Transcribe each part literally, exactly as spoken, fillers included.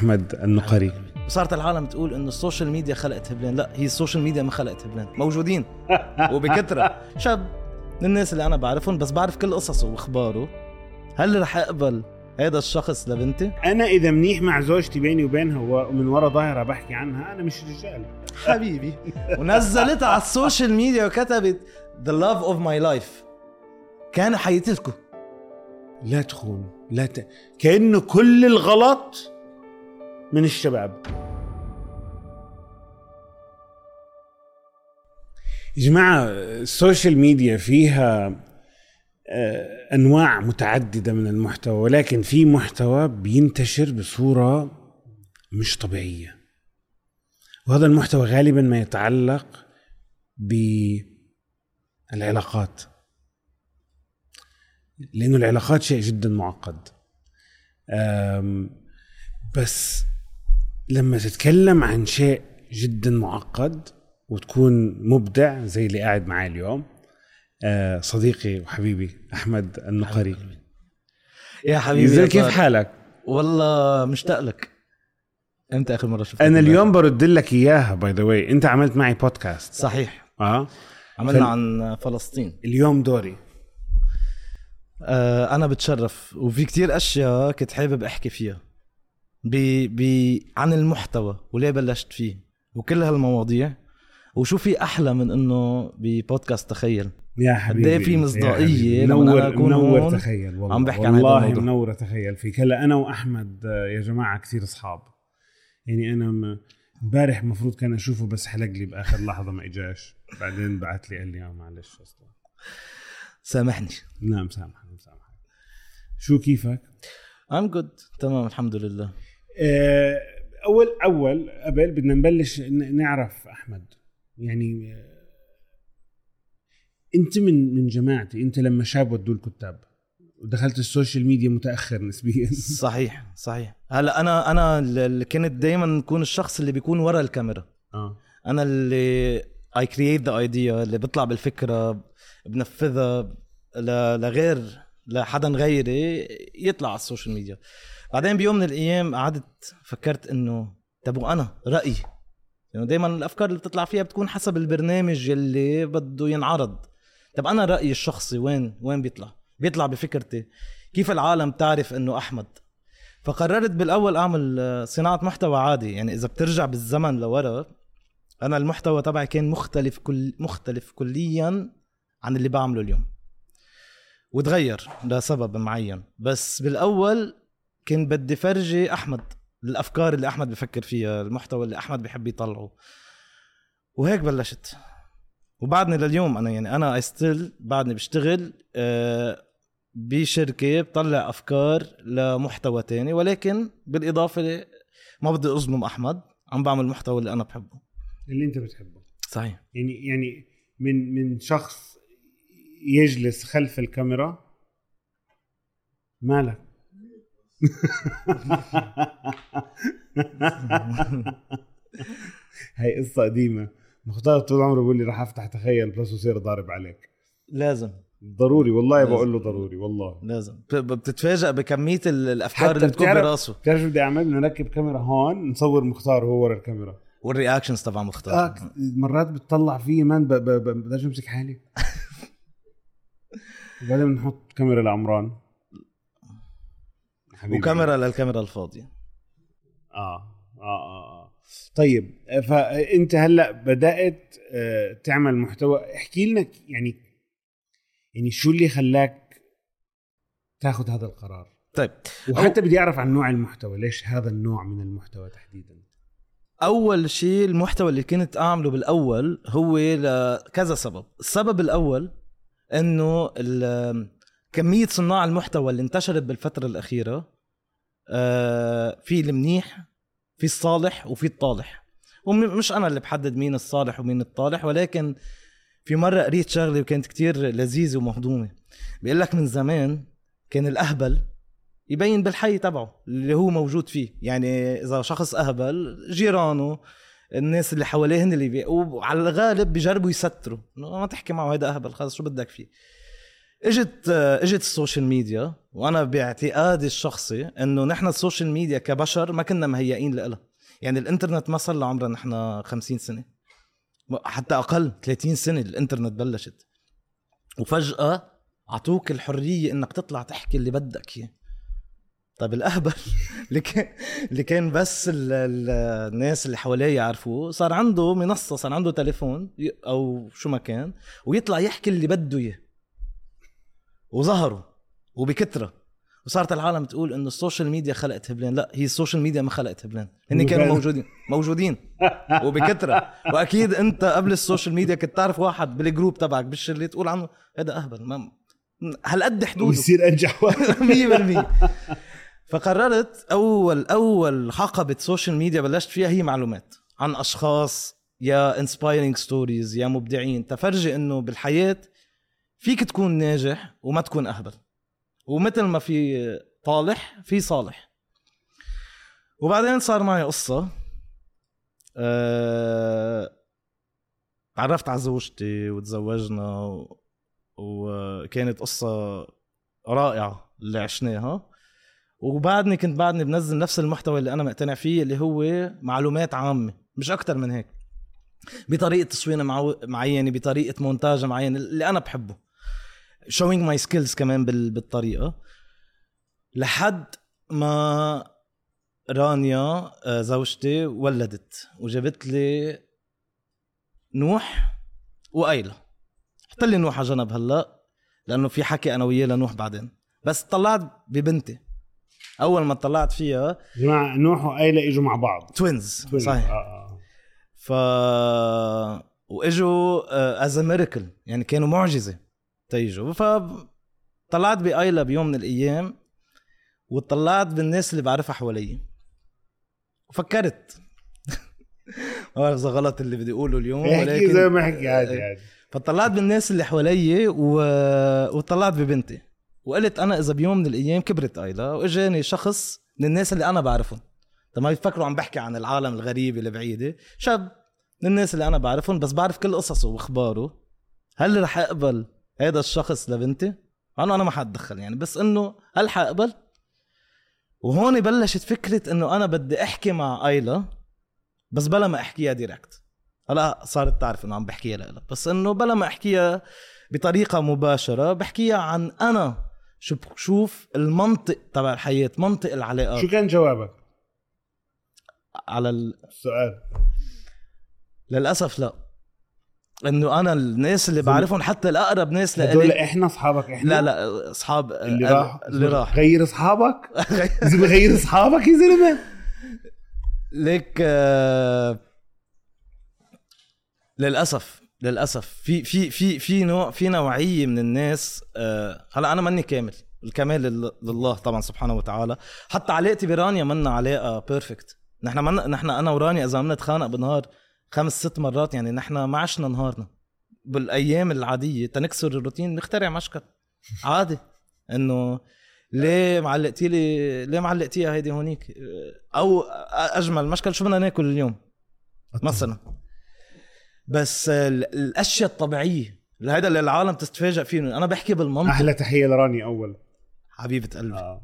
أحمد النقري. صارت العالم تقول إنه السوشيال ميديا خلقت هبلان. لا، هي السوشيال ميديا ما خلقت هبلان، موجودين وبكثرة. شاب من الناس اللي أنا بعرفهم، بس بعرف كل قصصه وإخباره. هل رح أقبل هذا الشخص لبنتي؟ أنا إذا منيح مع زوجتي بيني وبينها ومن وراء ظاهرة بحكي عنها، أنا مش رجال حبيبي. ونزلتها على السوشيال ميديا وكتبت The love of my life. كان حياتكم لا تخون، لا ت... كأنه كل الغلط من الشباب. يا جماعة السوشيال ميديا فيها أنواع متعددة من المحتوى، ولكن في محتوى بينتشر بصورة مش طبيعية، وهذا المحتوى غالبا ما يتعلق بالعلاقات، لأنه العلاقات شيء جدا معقد. بس لما تتكلم عن شيء جدا معقد وتكون مبدع زي اللي قاعد معي اليوم، صديقي وحبيبي أحمد النقري. يا حبيبي، كيف حالك؟ والله مشتاق لك. أنت آخر مرة شفتك؟ أنا اليوم برد لك إياها باي ذا واي. أنت عملت معي بودكاست صحيح؟ آه عملنا فل... عن فلسطين. اليوم دوري. آه أنا بتشرف، وفي كتير أشياء كنت حابب أحكي فيها ب... ب... عن المحتوى وليه بلشت فيه وكل هالمواضيع. وشو في أحلى من إنه ببودكاست تخيل يا حبيبي قد في مصداقية لما منور أنا أكون منور تخيل والله عم بحكي عن هذا الموضوع. منور تخيل فيك. هلا أنا وأحمد يا جماعة كثير أصحاب، يعني أنا امبارح مفروض كان أشوفه بس حلق لي بآخر لحظة ما إجاش، بعدين بعت لي قال لي معلش أصلا سامحني. نعم سامحني سامحني. شو كيفك؟ I'm good تمام الحمد لله. أول أول قبل بدنا نبلش نعرف أحمد، يعني أنت من من جماعتي، أنت لما شاب ودوا الكتاب ودخلت السوشيال ميديا متأخر نسبيا. صحيح صحيح. هلا أنا أنا اللي كنت دايما نكون الشخص اللي بيكون ورا الكاميرا. آه. أنا اللي I create the idea، اللي بطلع بالفكرة بنفذها لغير لحدا غيري يطلع على السوشيال ميديا. بعدين بيوم من الأيام قعدت فكرت إنه طب أنا رأيي، يعني دايما الأفكار اللي بتطلع فيها بتكون حسب البرنامج اللي بده ينعرض. طب أنا رأيي الشخصي وين وين بيطلع بيطلع بفكرتي، كيف العالم تعرف إنه أحمد. فقررت بالأول أعمل صناعة محتوى عادي. يعني إذا بترجع بالزمن لورا، أنا المحتوى تبعي كان مختلف كل مختلف كليا عن اللي بعمله اليوم، وتغير لسبب معين. بس بالأول كان بدي فرجي أحمد الأفكار اللي أحمد بفكر فيها، المحتوى اللي أحمد بيحب يطلعه، وهيك بلشت. وبعدني لليوم أنا يعني أنا أستيل بعدني بشتغل بشركة بطلع أفكار لمحتوى تاني، ولكن بالإضافة ما بدي أظلم أحمد، عم بعمل محتوى اللي أنا بحبه، اللي أنت بتحبه. صحيح. يعني يعني من من شخص يجلس خلف الكاميرا. مالك؟ هاي قصة قديمة. مختار طول عمره بيقول لي راح افتح تخيل بلس وصير ضارب عليك. لازم ضروري والله، بقول له ضروري والله لازم. بتتفاجأ بكمية الأفكار اللي بتكون براسه. بتعرف بدي أعمل؟ نركب كاميرا هون نصور مختار وهو ورا الكاميرا، والرياكشنز طبعا مختار. آه مرات بتطلع فيه مان بداش امسك حالي. وبعدين بنحط كاميرا لعمران وكاميرا للكاميرا الفاضية. آه آه آه طيب، فأنت هلأ بدأت تعمل محتوى. احكي لنا يعني يعني شو اللي خلاك تاخد هذا القرار؟ طيب، وحتى بدي أعرف عن نوع المحتوى، ليش هذا النوع من المحتوى تحديدا؟ أول شيء المحتوى اللي كنت أعمله بالأول هو لكذا سبب. السبب الأول إنه كمية صناع المحتوى اللي انتشرت بالفترة الأخيرة، في المنيح، في الصالح، وفي الطالح. ومش أنا اللي بحدد مين الصالح ومين الطالح، ولكن في مرة قريت شغلة وكانت كتير لذيذة ومهضومة. بيقول لك من زمان كان الأهبل يبين بالحي تبعه اللي هو موجود فيه. يعني إذا شخص أهبل، جيرانه الناس اللي حواليهن اللي بي... وعلى الغالب بيجربوا يستروا، ما تحكي معه هيدا أهبل، خلاص شو بدك فيه. اجت اجت السوشيال ميديا، وانا باعتقادي الشخصي انه نحن السوشيال ميديا كبشر ما كنا مهيئين لها. يعني الانترنت ما صار له عمره نحن خمسين سنة، حتى اقل ثلاثين سنة الانترنت بلشت، وفجأة عطوك الحرية انك تطلع تحكي اللي بدك اياه. طيب الاهبل اللي كان اللي كان بس ال ال الناس اللي حواليه يعرفوه، صار عنده منصة، صار عنده تليفون او شو ما كان، ويطلع يحكي اللي بده اياه، وظهروا وبكثرة. وصارت العالم تقول انه السوشيال ميديا خلقت هبلان. لا، هي السوشيال ميديا ما خلقت هبلان، هن كانوا موجودين موجودين وبكثرة. واكيد انت قبل السوشيال ميديا كنت تعرف واحد بالجروب تبعك بالشله تقول عنه هذا اهبل، ما هالقد حدوده ويصير انجح مية بالمية. فقررت اول اول حقبه سوشيال ميديا بلشت فيها هي معلومات عن اشخاص، يا انسبايرينج ستوريز، يا مبدعين، تفرجي انه بالحياه فيك تكون ناجح وما تكون اهبل، ومثل ما في طالح في صالح. وبعدين صار معي قصه، أه... تعرفت على زوجتي وتزوجنا و... وكانت قصه رائعه اللي عشناها. وبعدني كنت بعدني بنزل نفس المحتوى اللي أنا مقتنع فيه، اللي هو معلومات عامة مش أكتر من هيك، بطريقة تصوير معو... معينة، بطريقة مونتاج معينة اللي أنا بحبه، showing my skills كمان بال... بالطريقة. لحد ما رانيا زوجتي ولدت وجابت لي نوح وأيلة. حط لي نوح على جنب هلأ لأنه في حكي أنا وياه لنوح بعدين، بس طلعت ببنتي. اول ما طلعت فيها جماعه نوح وآيلة اجوا مع بعض توينز، توينز. صحيح. آه. ف واجوا از ميراكل، يعني كانوا معجزه تيجوا. فطلعت بآيلة بيوم من الايام، وطلعت بالناس اللي بعرفها حوالي، وفكرت ما بعرف اذا غلط اللي بدي اقوله اليوم، ولكن زي ما احكي عادي عادي. فطلعت بالناس اللي حوالي و... وطلعت ببنتي، وقلت أنا إذا بيوم من الأيام كبرت آيلة وإجاني شخص من الناس اللي أنا بعرفهم، ما يفكروا عم بحكي عن العالم الغريب اللي بعيدة، شاب من الناس اللي أنا بعرفهم بس بعرف كل قصصه وإخباره، هل رح أقبل هذا الشخص لبنتي؟ أنا أنا ما حدخل يعني، بس إنه هل حقبل؟ وهون بلشت فكرة إنه أنا بدي أحكي مع آيلة، بس بلا ما أحكيها ديركت. هلا صارت تعرف إنه عم بحكيها لها، بس إنه بلا ما أحكيها بطريقة مباشرة، بحكيها عن أنا شو بشوف المنطق تبع الحياة، منطق العلاقات. شو كان جوابك على السؤال؟ للأسف لا، إنه أنا الناس اللي بعرفهم حتى الأقرب ناس لإلي هدول إحنا أصحابك إحنا؟ لا لا أصحاب اللي راح اللي راح غير أصحابك إذا بغير أصحابك يا زلمة ليك. آه... للأسف للأسف في في في في نوع في نوعية من الناس. أه هلا أنا ماني كامل، الكمال لله طبعا سبحانه وتعالى. حتى علاقتي برانيا منا علاقة بيرفكت. نحن من نحن أنا ورانيا إذا عم نتخانق بنهار خمس ست مرات، يعني نحن ما عشنا نهارنا. بالأيام العادية تنكسر الروتين نخترع مشكل عادي، إنه ليه معلقتي لي ليه معلقتيها هيدي هونيك، أو أجمل مشكل شو بدنا ناكل اليوم مثلا. بس الاشياء الطبيعيه هذا اللي العالم تستفاجئ فيه. انا بحكي بالمنطق. احلى تحيه لراني اول حبيبه قلبي. آه.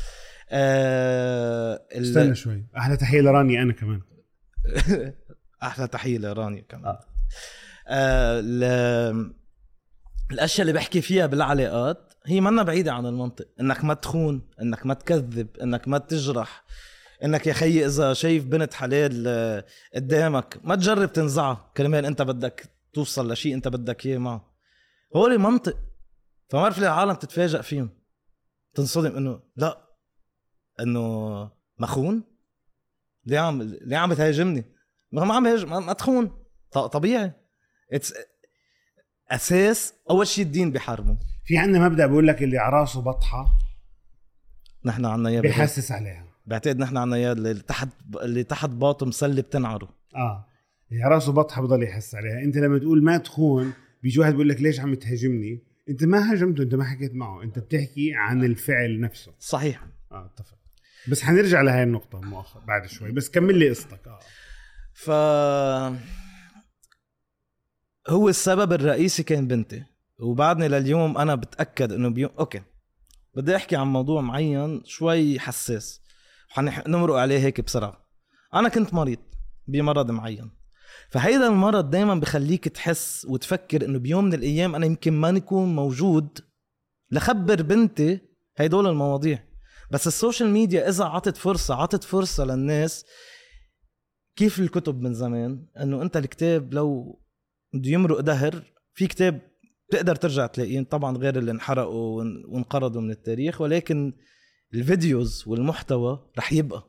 آه استنى ال... شوي، احلى تحيه لراني انا كمان. احلى تحيه لراني كمان. آه. آه ل... الاشياء اللي بحكي فيها بالعلاقات هي منا بعيده عن المنطق، انك ما تخون، انك ما تكذب، انك ما تجرح، انك يا خيي اذا شايف بنت حلال قدامك ما تجرب تنزعها كرمال انت بدك توصل لشيء انت بدك اياه معه. هو لي منطق. فما بعرف ليه العالم تتفاجئ فيهم، تنصدم انه لا، انه مخون. ليه عم ليه عم بتهاجمني؟ ما عم بهاجم، ما تخون طبيعي. اتس اساس. اول شيء الدين بحرمه. في عندنا مبدأ بيقول لك اللي عراسه بطحه نحن عنا اياه، بيحسس عليها. بعتقد نحن عنا اياه اللي تحت اللي تحت باطه مسلي بتنعره. اه اللي راسه بطحه بضل يحس عليها. انت لما تقول ما تخون بيجي واحد بيقول لك ليش عم تهاجمني؟ انت ما هاجمته، انت ما حكيت معه، انت بتحكي عن الفعل نفسه. صحيح. اه اتفق. بس حنرجع لهي النقطه مؤخر بعد شوي، بس كمل لي قصتك. اه ف هو السبب الرئيسي كان بنتي. وبعدني لليوم انا بتاكد انه بيوم اوكي بدي احكي عن موضوع معين شوي حساس وحنمرق عليه هيك بسرعه. انا كنت مريض بمرض معين، فهيدا المرض دايما بخليك تحس وتفكر انه بيوم من الايام انا يمكن ما نكون موجود لخبر بنتي هيدول المواضيع. بس السوشيال ميديا اذا عطت فرصه عطت فرصه للناس كيف الكتب من زمان، انه انت الكتاب لو بده يمرق دهر في كتاب تقدر ترجع تلاقيه، طبعا غير اللي انحرقوا وانقرضوا من التاريخ، ولكن الفيديوز والمحتوى رح يبقى.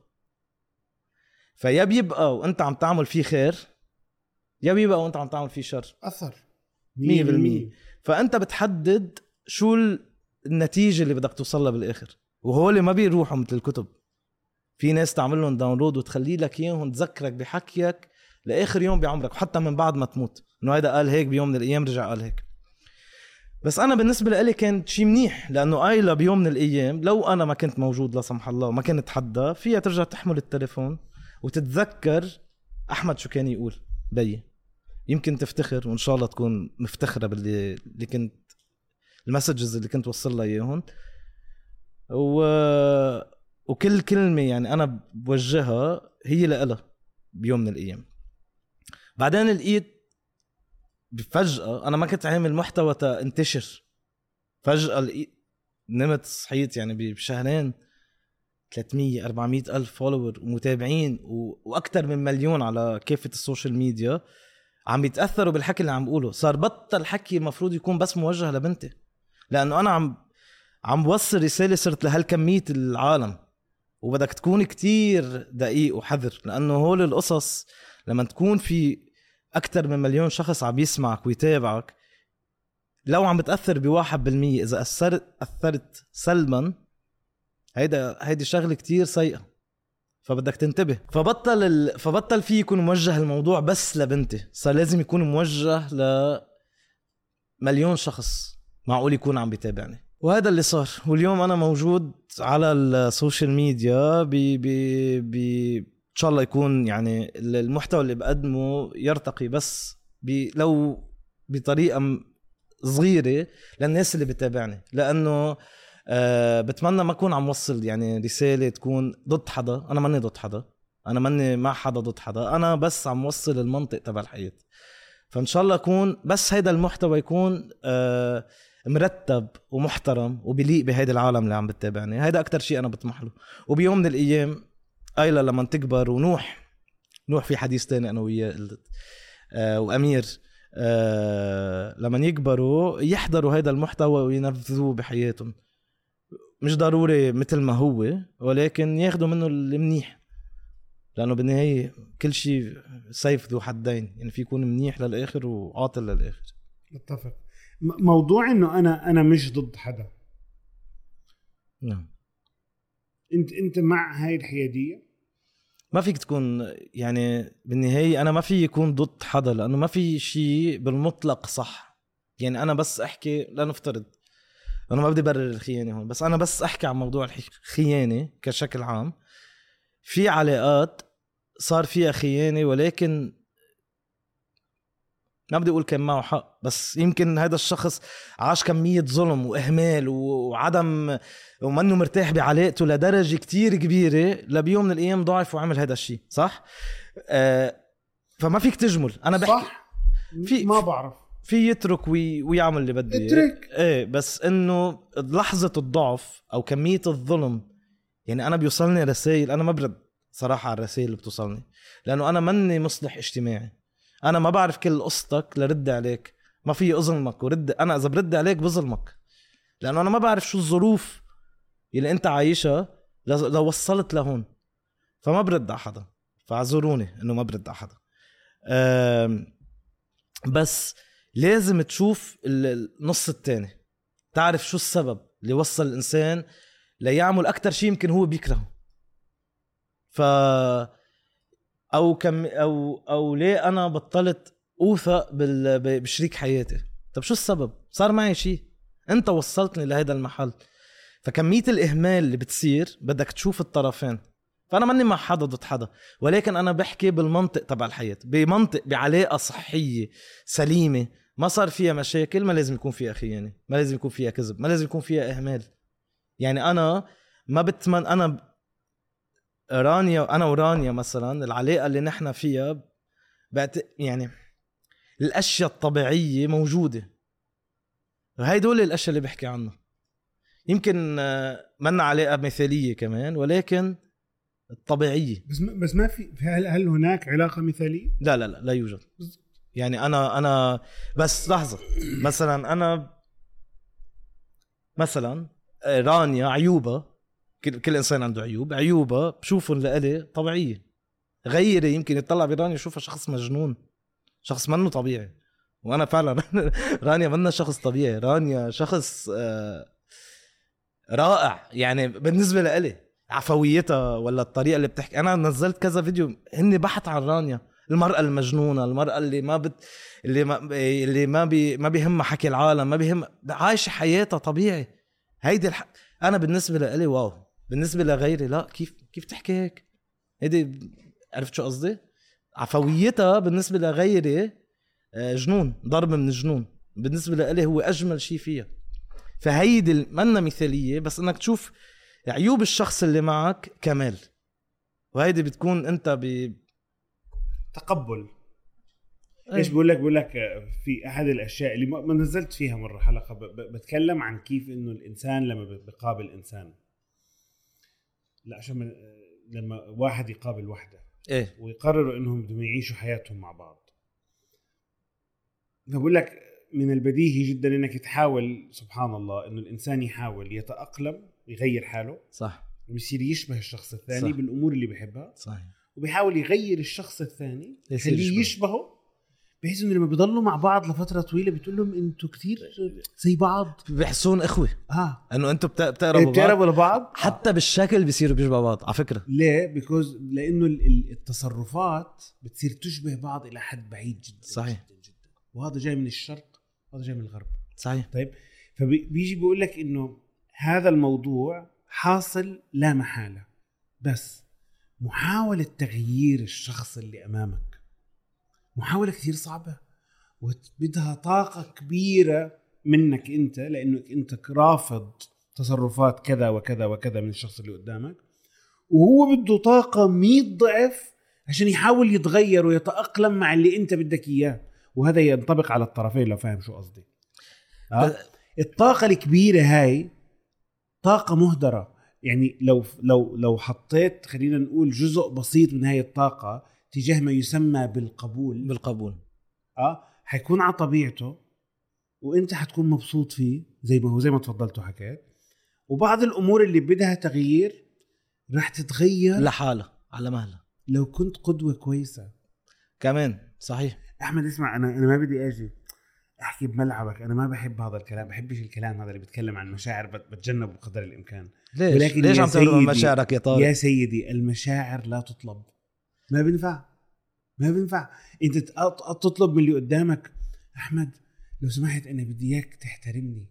فيا بيبقى وانت عم تعمل فيه خير يا بيبقى وانت عم تعمل فيه شر اثر مية بالمية. فانت بتحدد شو النتيجة اللي بدك توصلها بالاخر، وهول ما بيروحوا مثل الكتب. في ناس تعمل لهم داونلود وتخلي لك اياهم تذكرك بحكيك لاخر يوم بعمرك، وحتى من بعد ما تموت انه هيدا قال هيك بيوم من الايام رجع قال هيك. بس انا بالنسبه لي كان شيء منيح، لانه ايلا بيوم من الايام لو انا ما كنت موجود لا سمح الله وما كنت حدا فيها ترجع تحمل التليفون وتتذكر احمد شو كان يقول بي، يمكن تفتخر وان شاء الله تكون مفتخره باللي اللي كنت المسجز اللي كنت وصل لها اياهم. و... وكل كلمه يعني انا بوجهها هي لها بيوم من الايام. بعدين لقيت فجأة أنا ما كنت عامل محتوى تنتشر، فجأة لقيت نمت صحيت يعني بشهرين ثلاثمية أربعمية ألف فولوور ومتابعين و... وأكتر من مليون على كافة السوشيال ميديا عم يتأثروا بالحكي اللي عم بقوله. صار بطل حكي المفروض يكون بس موجه لبنتي، لأنه أنا عم عم بوصل رسالة صرت لهالكمية العالم، وبدك تكون كتير دقيق وحذر، لأنه هول القصص لما تكون في أكتر من مليون شخص عم يسمعك ويتابعك، لو عم بتأثر بواحد بالمية إذا أثرت أثرت سلبا هيدا هيدي شغلة كتير سيئة، فبدك تنتبه. فبطل ال... فبطل فيه يكون موجه الموضوع بس لبنتي، صار لازم يكون موجه لمليون شخص معقول يكون عم بيتابعني، وهذا اللي صار. واليوم أنا موجود على السوشيال ميديا ب ب ب إن شاء الله يكون يعني المحتوى اللي بقدمه يرتقي بس ب... لو بطريقة صغيرة للناس اللي بتابعني، لأنه أه بتمنى ما أكون عم وصل يعني رسالة تكون ضد حدا. أنا ماني ضد حدا، أنا ماني مع حدا ضد حدا، أنا بس عم وصل المنطق تبع الحياة. فإن شاء الله أكون بس هيدا المحتوى يكون أه مرتب ومحترم وبليق بهيدا العالم اللي عم بتابعني. هيدا أكتر شيء أنا بطمح له. وبيوم من الأيام أيلا لما تكبر ونوح نوح في حديث تاني أنا وياه أه وأمير أه لما يكبروا يحضروا هيدا المحتوى وينفذوه بحياتهم، مش ضروري مثل ما هو ولكن ياخدوا منه المنيح، لأنه بالنهاية كل شيء سيف ذو حدين، يعني في يكون منيح للآخر وعاطل للآخر. اتفق. موضوع إنه أنا أنا مش ضد حدا. نعم. أنت أنت مع هاي الحيادية. ما فيك تكون يعني بالنهاية أنا ما في يكون ضد حدا، لأنه ما في شيء بالمطلق صح. يعني أنا بس أحكي لنفترض أنا ما بدي برر الخيانة هون، بس أنا بس أحكي عن موضوع الخيانة كشكل عام. في علاقات صار فيها خيانة ولكن ما بدي أقول كان معه حق، بس يمكن هذا الشخص عاش كمية ظلم وإهمال وعدم ومنه مرتاح بعلاقته لدرجة كتير كبيرة لبيوم من الأيام ضعف وعمل هذا الشيء صح. آه فما فيك تجمل. أنا بحكي صح في ما بعرف في يترك وي ويعمل اللي بده يترك ايه، بس انه لحظة الضعف او كمية الظلم. يعني انا بيوصلني رسائل، انا ما برد صراحة على الرسائل اللي بتوصلني لانه انا مني مصلح اجتماعي، انا ما بعرف كل قصتك لرد عليك، ما في اظلمك ورد. انا اذا برد عليك بظلمك لانه انا ما بعرف شو الظروف اللي انت عايشها لو وصلت لهون، فما برد على حدا. فاعذروني انه ما برد على حدا. بس لازم تشوف النص التاني، تعرف شو السبب اللي وصل الإنسان ليعمل أكتر شيء يمكن هو بيكرهه. ف أو كم أو أو ليه أنا بطلت أوثق بال... بشريك حياتي؟ طب شو السبب؟ صار معي شيء، أنت وصلتني لهذا المحل. فكمية الإهمال اللي بتصير بدك تشوف الطرفين. فأنا ماني مع حدا ضد حدا، ولكن أنا بحكي بالمنطق تبع الحياة، بمنطق بعلاقة صحية سليمة ما صار فيها مشاكل ما لازم يكون فيها خيانة، ما لازم يكون فيها كذب، ما لازم يكون فيها إهمال. يعني أنا ما بتمن أنا رانيا أنا ورانيا مثلا العلاقة اللي نحن فيها بقت يعني الأشياء الطبيعية موجودة، وهي دول الأشياء اللي بحكي عنها. يمكن منا علاقة مثالية كمان ولكن الطبيعية. بس ما بس ما في هل, هل هناك علاقة مثالية؟ لا لا لا لا يوجد. يعني أنا أنا بس لحظة، مثلا أنا مثلا رانيا عيوبة، كل, كل إنسان عنده عيوب، عيوبة بشوفهم لإلي طبيعية. غيري يمكن يطلع برانيا يشوفها شخص مجنون، شخص منه طبيعي، وأنا فعلا رانيا منا شخص طبيعي. رانيا شخص رائع يعني بالنسبة لإلي، عفويتها ولا الطريقة اللي بتحكي. أنا نزلت كذا فيديو هني بحث عن رانيا، المرأة المجنونة، المرأة اللي ما بت اللي ما اللي ما بي ما بيهم حكي العالم، ما بيهم عايشة حياتها طبيعي. هيدي الح... أنا بالنسبة لإلي واو، بالنسبة لغيري لا. كيف كيف تحكي هيك؟ هيدي عرفت شو قصدي؟ عفويتها بالنسبة لغيري جنون، ضرب من الجنون. بالنسبة لإلي هو أجمل شيء فيها. فهيدي منا مثالية، بس انك تشوف عيوب الشخص اللي معك كمال، وهيدي بتكون انت ب تقبل. ايش بقول لك بقول لك في احد الاشياء اللي ما نزلت فيها مره حلقه بتكلم عن كيف انه الانسان لما بيقابل انسان، لا عشان لما واحد يقابل واحده ايه ويقرروا انهم بدهم يعيشوا حياتهم مع بعض، بقول لك من البديهي جدا انك تحاول، سبحان الله، انه الانسان يحاول يتأقلم ويغير حاله، صح، ويصير يشبه الشخص الثاني صح. بالامور اللي بيحبها، صحيح. وبيحاول يغير الشخص الثاني يخليه يشبهه، بحيث انه لما بيضلوا مع بعض لفتره طويله بتقول لهم انتوا كتير زي بعض، بيحسون اخوه، اه انه انتوا بتقربوا بتقربوا لبعض، حتى آه. بالشكل بيصيروا بيشبهوا بعض على فكره. ليه؟ بيكوز لانه التصرفات بتصير تشبه بعض الى حد بعيد جدا، صحيح جدا جدا. وهذا جاي من الشرق وهذا جاي من الغرب، صحيح. طيب فبيجي بيقول لك انه هذا الموضوع حاصل لا محاله، بس محاوله تغيير الشخص اللي امامك محاولة كثير صعبة، وبدها طاقة كبيرة منك أنت، لأنك أنت رافض تصرفات كذا وكذا وكذا من الشخص اللي قدامك، وهو بده طاقة مئة ضعف عشان يحاول يتغير ويتأقلم مع اللي أنت بدك إياه. وهذا ينطبق على الطرفين لو فاهم شو قصدي. أه؟ الطاقة الكبيرة هاي طاقة مهدرة. يعني لو لو لو حطيت خلينا نقول جزء بسيط من هاي الطاقة تجاه ما يسمى بالقبول بالقبول اه حيكون على طبيعته، وانت حتكون مبسوط فيه زي ما هو، زي ما تفضلت وحكيت. وبعض الامور اللي بدها تغيير راح تتغير لحالها على مهلها لو كنت قدوة كويسة كمان. صحيح احمد، اسمع، انا انا ما بدي اجي احكي بملعبك، انا ما بحب هذا الكلام، بحبش الكلام هذا اللي بيتكلم عن مشاعر، بتجنبه بقدر الامكان. ليش ليش عم تقول مشاعرك يا طارق؟ يا سيدي المشاعر لا تطلب، ما بينفع ما بينفع انت تطلب من اللي قدامك احمد لو سمحت انا بدي اياك تحترمني.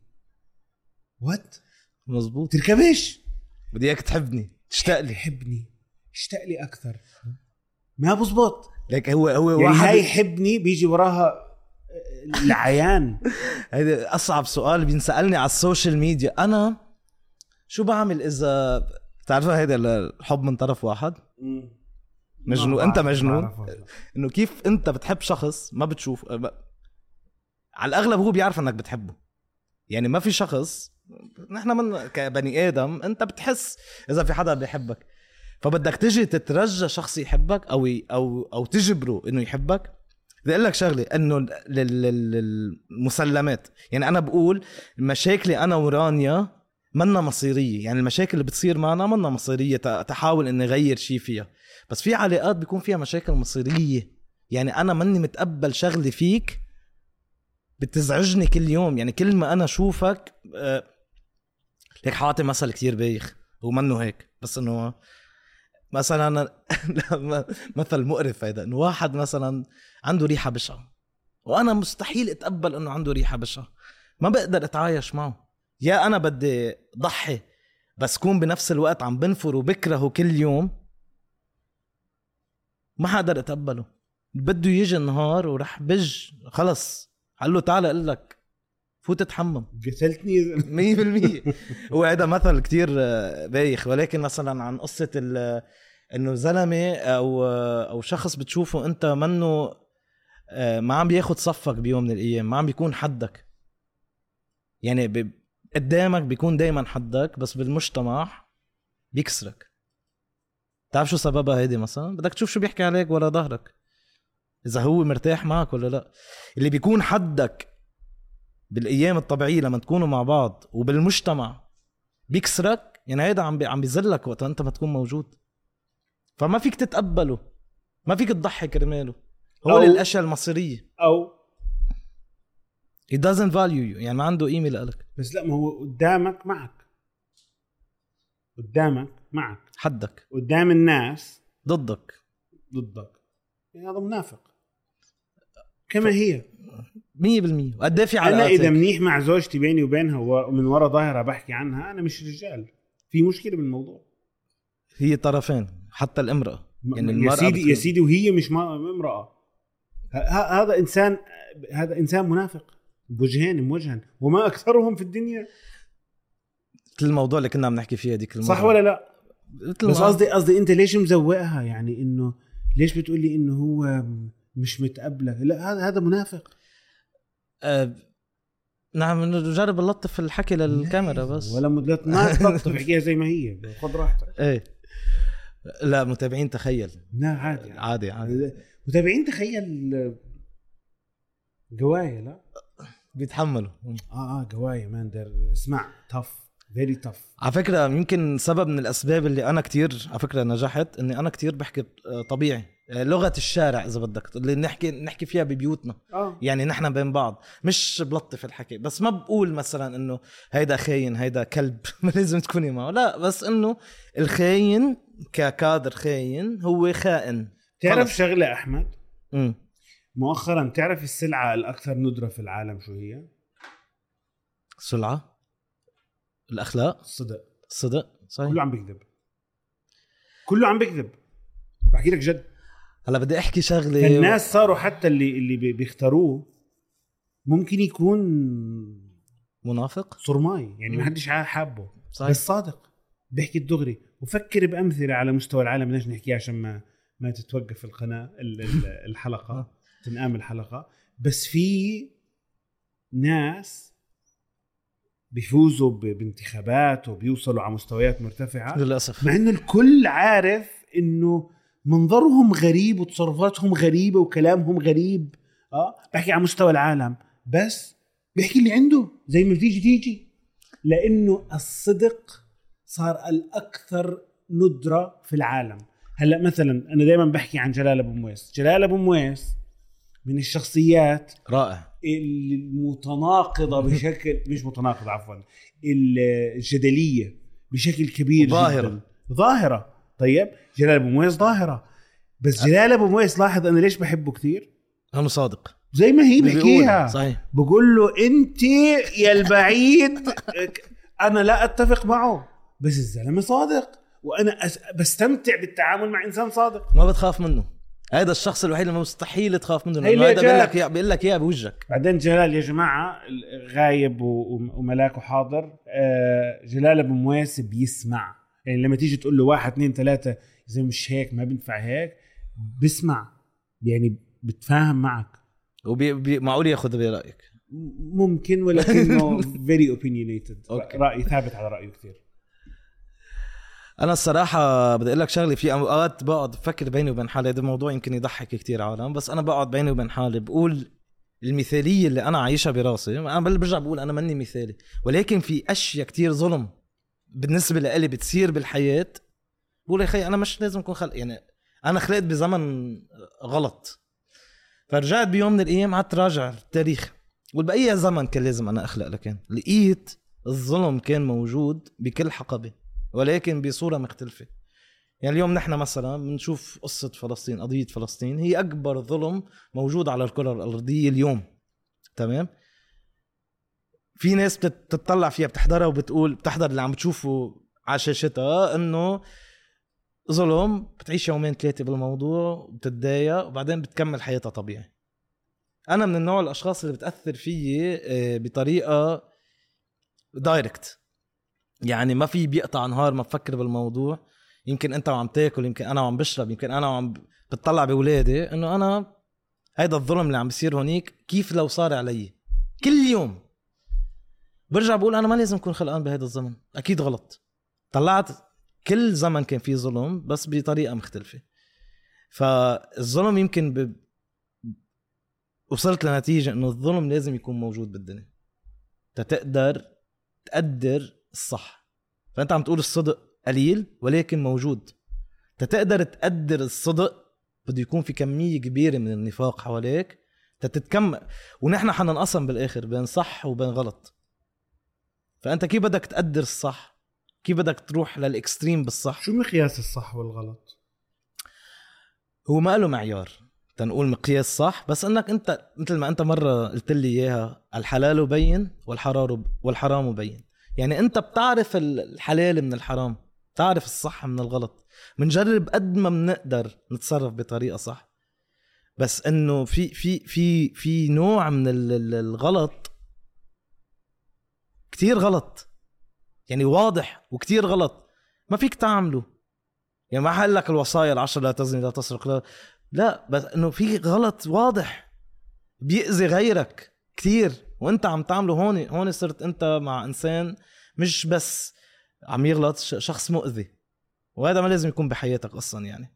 وات مزبوط، تركبش، بدي اياك تحبني، تشتاق لي، حبني، اشتاق لي اكثر، ما بزبط. لك هو هو يعني واحد هاي حبني بيجي وراها العيان. هذا اصعب سؤال بينسالني على السوشيال ميديا. انا شو بعمل اذا تعرفوا هيدا الحب من طرف واحد؟ مجنون، انت مجنون. انه كيف انت بتحب شخص ما بتشوف، على الاغلب هو بيعرف انك بتحبه. يعني ما في شخص، نحن من كبني ادم انت بتحس اذا في حدا بيحبك، فبدك تجي تترجى شخص يحبك او او او تجبره انه يحبك. بدي اقول لك شغله، انه المسلمات، يعني انا بقول مشاكلي انا ورانيا منا مصيريه، يعني المشاكل اللي بتصير معنا منا مصيريه تحاول اني اغير شيء فيها. بس في علاقات بيكون فيها مشاكل مصيريه، يعني انا مني متقبل شغلي فيك بتزعجني كل يوم. يعني كل ما انا اشوفك أه ليك حاطي مثل كتير بايخ ومنه هيك، بس انه مثلا مثل مقرف هيدا، انه واحد مثلا عنده ريحه بشعه وانا مستحيل اتقبل انه عنده ريحه بشعه، ما بقدر اتعايش معه. يا انا بدي ضحي بس كون بنفس الوقت عم بنفر وبكرهه كل يوم، ما حقدر اتقبله. بده يجي النهار ورح بج خلص قال له تعال اقول لك فوت تحمم قتلتني مية بالمية. هو هذا مثل كتير بايخ، ولكن مثلا عن قصة انه زلمة او او شخص بتشوفه انت منه ما عم بياخد صفك بيوم من الايام، ما عم بيكون حدك، يعني قدامك بيكون دايما حدك بس بالمجتمع بيكسرك. تعرف شو سببها هيدي؟ مثلا بدك تشوف شو بيحكي عليك ورا ظهرك، اذا هو مرتاح معك ولا لا. اللي بيكون حدك بالايام الطبيعيه لما تكونوا مع بعض وبالمجتمع بيكسرك، يعني هيدا عم بي عم بيذلك وقت انت ما تكون موجود، فما فيك تتقبله، ما فيك تضحي كرماله. هو الاشياء المصيريه او he doesn't value you، يعني ما عنده قيمه لك. بس لا، ما هو قدامك معك، قدامك معك حدك، قدام الناس ضدك ضدك، يعني هذا منافق كما ف... هي مية بالمية. وقد في على انا اذا منيح مع زوجتي بيني وبينها ومن وراء ظاهرها بحكي عنها، انا مش رجال، في مشكله بالموضوع. هي طرفين، حتى الامراه يعني م... يا سيدي يا سيدي وهي مش امراه. ه... هذا انسان، هذا انسان منافق بوجهين موجها، وما اكثرهم في الدنيا. كل الموضوع اللي كنا عم نحكي فيه هذيك المره، صح ولا لا؟ بس قصدي قصدي انت ليش مزوقها؟ يعني انه ليش بتقولي انه هو مش متقبله؟ لا، هذا هذا منافق. أه نعم، نجرب نلطف في الحكي للكاميرا بس، ولا مدلت ما تلطف، احكيها زي ما هي، خذ راحتك. ايه لا متابعين تخيل، لا عادي عادي عادي متابعين تخيل قوايا، لا بيتحملوا. اه اه قوايا مان در اسمع tough very tough. على فكرة يمكن سبب من الأسباب اللي أنا كتير على فكرة نجحت إني أنا كتير بحكي طبيعي، لغة الشارع إذا بدك، اللي نحكي نحكي فيها ببيوتنا. آه. يعني نحن بين بعض مش بلطف الحكي، بس ما بقول مثلا إنه هيدا خاين هيدا كلب ما لازم تكوني معه، لا، بس إنه الخاين ككادر خاين هو خائن. تعرف شغلة أحمد؟ م. مؤخرا تعرف السلعة الأكثر ندرة في العالم شو هي؟ سلعة الأخلاق، الصدق. الصدق صحيح. كله عم بيكذب، كله عم بيكذب، بحكي لك جد. هلا بدي أحكي شغلة، الناس صاروا حتى اللي اللي بيختاروه ممكن يكون منافق صرماي، يعني ما حدش حابه صحيح. بس صادق، بيحكي الدغري. وفكر بأمثلة على مستوى العالم، ليش نحكيها عشان ما ما تتوقف القناة الحلقة تنقام الحلقة. بس في ناس بيفوزوا بانتخابات وبيوصلوا على مستويات مرتفعة للأسف، مع انه الكل عارف انه منظرهم غريب وتصرفاتهم غريبة وكلامهم غريب. اه بحكي على مستوى العالم، بس بيحكي اللي عنده زي ما بتيجي تيجي، لانه الصدق صار الأكثر ندرة في العالم. هلا مثلا انا دائما بحكي عن جلال ابو مويس. جلال ابو مويس من الشخصيات رائع المتناقضة بشكل مش متناقض عفوا الجدلية بشكل كبير، ظاهرة جدا ظاهرة. طيب جلال ابو مويس ظاهرة، بس جلال ابو مويس لاحظ انا ليش بحبه كثير، انا صادق زي ما هي بحكيها صحيح. بقول له انت يا البعيد انا لا اتفق معه، بس الزلمة صادق وانا بستمتع بالتعامل مع انسان صادق. ما بتخاف منه، هذا الشخص الوحيد اللي مستحيل تخاف منه، لانه هذا بيقول لك بيقول لك اياه بوجهك. بعدين جلال يا جماعه غايب وملاكه حاضر. جلال ابو مويس بيسمع، يعني لما تيجي تقول له واحد اثنين ثلاثة اذا مش هيك ما بينفع هيك، بسمع، يعني بتفاهم معك ومعقول ياخذ برايك ممكن، ولكنه very opinionated. راي ثابت على رايه كثير. انا الصراحه بدي اقول لك شغله، في اوقات بقعد بفكر بيني وبين حالي، هذا الموضوع يمكن يضحك كتير عالم، بس انا بقعد بيني وبين حالي بقول المثاليه اللي انا عايشها براسي. انا برجع بقول انا مني مثالي، ولكن في اشياء كتير ظلم بالنسبه لي بتصير بالحياه، بقول يا اخي انا مش لازم اكون خلق، يعني انا خلقت بزمن غلط. فرجعت بيوم من الايام قعدت راجع التاريخ، والبقيه زمن كان لازم انا اخلق، لكن لقيت الظلم كان موجود بكل حقبه ولكن بصورة مختلفة. يعني اليوم نحن مثلا بنشوف قصة فلسطين، قضية فلسطين هي أكبر ظلم موجود على الكرة الأرضية اليوم، تمام؟ في ناس بتطلع فيها بتحضرها وبتقول، بتحضر اللي عم بتشوفه على شاشتها إنه ظلم، بتعيش يومين ثلاثة بالموضوع وبتتضايق وبعدين بتكمل حياتها طبيعي. انا من النوع الاشخاص اللي بتاثر فيي بطريقه دايركت، يعني ما في بيقطع نهار ما بفكر بالموضوع. يمكن انت وعم تاكل، يمكن انا وعم بشرب، يمكن انا وعم بتطلع بولادي، انه انا هيدا الظلم اللي عم بيصير هونيك كيف لو صار علي. كل يوم برجع بقول انا ما لازم اكون خلقان بهذا الزمن، اكيد غلط. طلعت كل زمن كان فيه ظلم بس بطريقه مختلفه. فالظلم يمكن ب... وصلت لنتيجه انه الظلم لازم يكون موجود بالدنيا تقدر تقدر الصح. فانت عم تقول الصدق قليل ولكن موجود. تقدر تقدر الصدق بده يكون في كميه كبيره من النفاق حواليك تتكم، ونحن حننقسم بالاخر بين صح وبين غلط. فانت كيف بدك تقدر الصح؟ كيف بدك تروح للاكستريم بالصح؟ شو مقياس الصح والغلط؟ هو ما له معيار تنقول مقياس صح، بس انك انت مثل ما انت مره قلت لي اياها، الحلال بين والحرام والحرام بين. يعني انت بتعرف الحلال من الحرام، تعرف الصح من الغلط. منجرب قد ما بنقدر نتصرف بطريقه صح، بس انه في في في في نوع من الغلط كتير غلط، يعني واضح وكتير غلط ما فيك تعمله. يعني ما حقول لك الوصايا العشر لا تزني لا تسرق لا, لا بس انه في غلط واضح بيأذي غيرك كتير وانت عم تعمله. هون هون صرت انت مع انسان مش بس عم يغلط، شخص مؤذي، وهذا ما لازم يكون بحياتك اصلا. يعني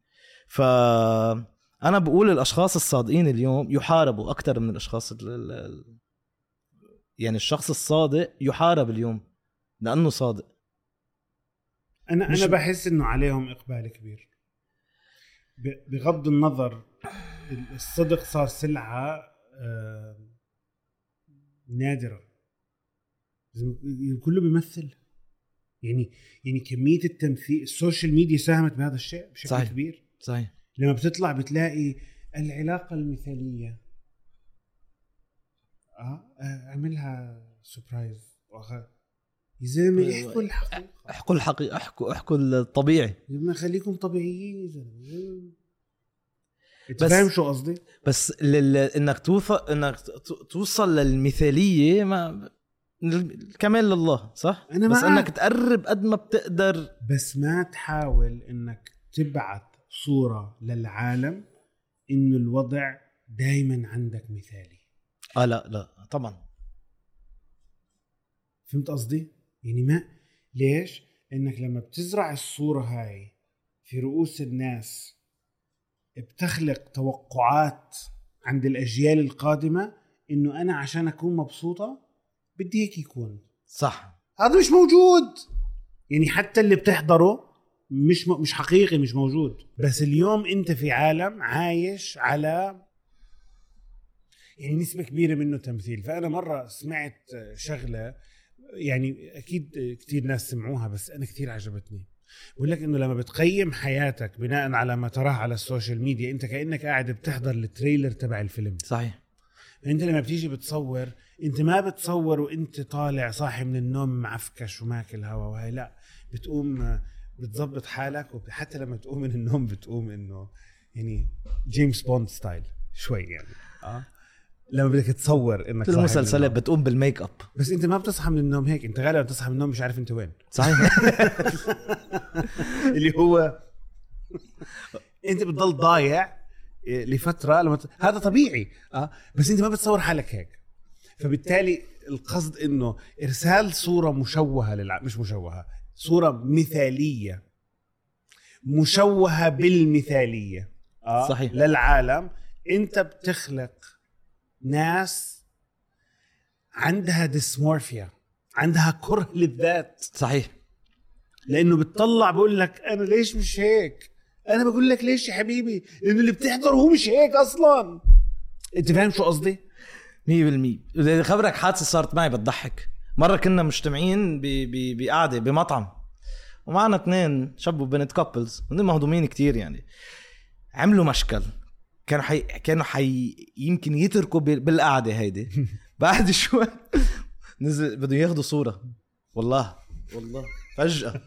فانا بقول الاشخاص الصادقين اليوم يحاربوا اكتر من الاشخاص ال... يعني الشخص الصادق يحارب اليوم لانه صادق. انا انا بحس انه عليهم اقبال كبير بغض النظر. الصدق صار سلعه نادره، كله بيمثل. يعني يعني كميه التمثيل، السوشيال ميديا ساهمت بهذا الشيء بشكل صحيح. كبير. صحيح. لما بتطلع بتلاقي العلاقه المثاليه، اه اعملها سوربرايز واخر يا زلمه، احكوا الحقيقه، احكوا الحقيقه، احكوا احكوا الطبيعي، ما خليكم طبيعيين يا زلمه. انت فاهم شو قصدي؟ بس لل... انك توصل انك توصل للمثاليه ما الكمال لله، صح؟ أنا بس انك تقرب قد ما بتقدر، بس ما تحاول انك تبعث صوره للعالم انه الوضع دايما عندك مثالي. اه لا لا طبعا. فهمت قصدي؟ يعني ما ليش؟ انك لما بتزرع الصورة هاي في رؤوس الناس بتخلق توقعات عند الأجيال القادمة إنه أنا عشان أكون مبسوطة بدي هيك يكون. صح. هذا مش موجود. يعني حتى اللي بتحضره مش م... مش حقيقي، مش موجود. بس اليوم أنت في عالم عايش على يعني نسبة كبيرة منه تمثيل. فأنا مرة سمعت شغلة، يعني أكيد كتير ناس سمعوها بس أنا كتير عجبتني. بقول لك إنه لما بتقيم حياتك بناء على ما تراه على السوشيال ميديا، أنت كأنك قاعد بتحضر التريلر تبع الفيلم. صحيح. أنت لما بتيجي بتصور، أنت ما بتصور وأنت طالع صاحي من النوم معفكش وماكل هوا وهي، لا، بتقوم بتزبط حالك، وحتى لما تقوم من النوم بتقوم إنه يعني جيمس بوند ستايل شوي يعني. آه لما بدك تصور انك صاحي المسلسلات بتقوم بالميك اب، بس انت ما بتصحى من النوم هيك. انت غالبا بتصحى من النوم مش عارف انت وين. صحيح. اللي هو انت بتضل ضايع لفتره لما ت... هذا طبيعي. اه بس انت ما بتصور حالك هيك. فبالتالي القصد انه ارسال صوره مشوهه للع... مش مشوهه، صوره مثاليه مشوهه بالمثاليه اه صحيح. للعالم. انت بتخلق ناس عندها ديسمورفيا، عندها كره للذات. صحيح. لانه بتطلع بقول لك انا ليش مش هيك. انا بقول لك ليش يا حبيبي، لانه اللي بتحضره هو مش هيك اصلا. انت فاهم شو قصدي؟ مية بالمية. اذا خبرك حادثه صارت معي بتضحك. مره كنا مجتمعين بقعده بمطعم ومعنا اثنين شاب وبنت كابلز، هن مهضومين كتير يعني، عملوا مشكل. كانوا حي... كانوا حي... يمكن يتركوا بالقعده هيدي. بعد شوي نزل بدهم ياخذوا صوره، والله والله فجأة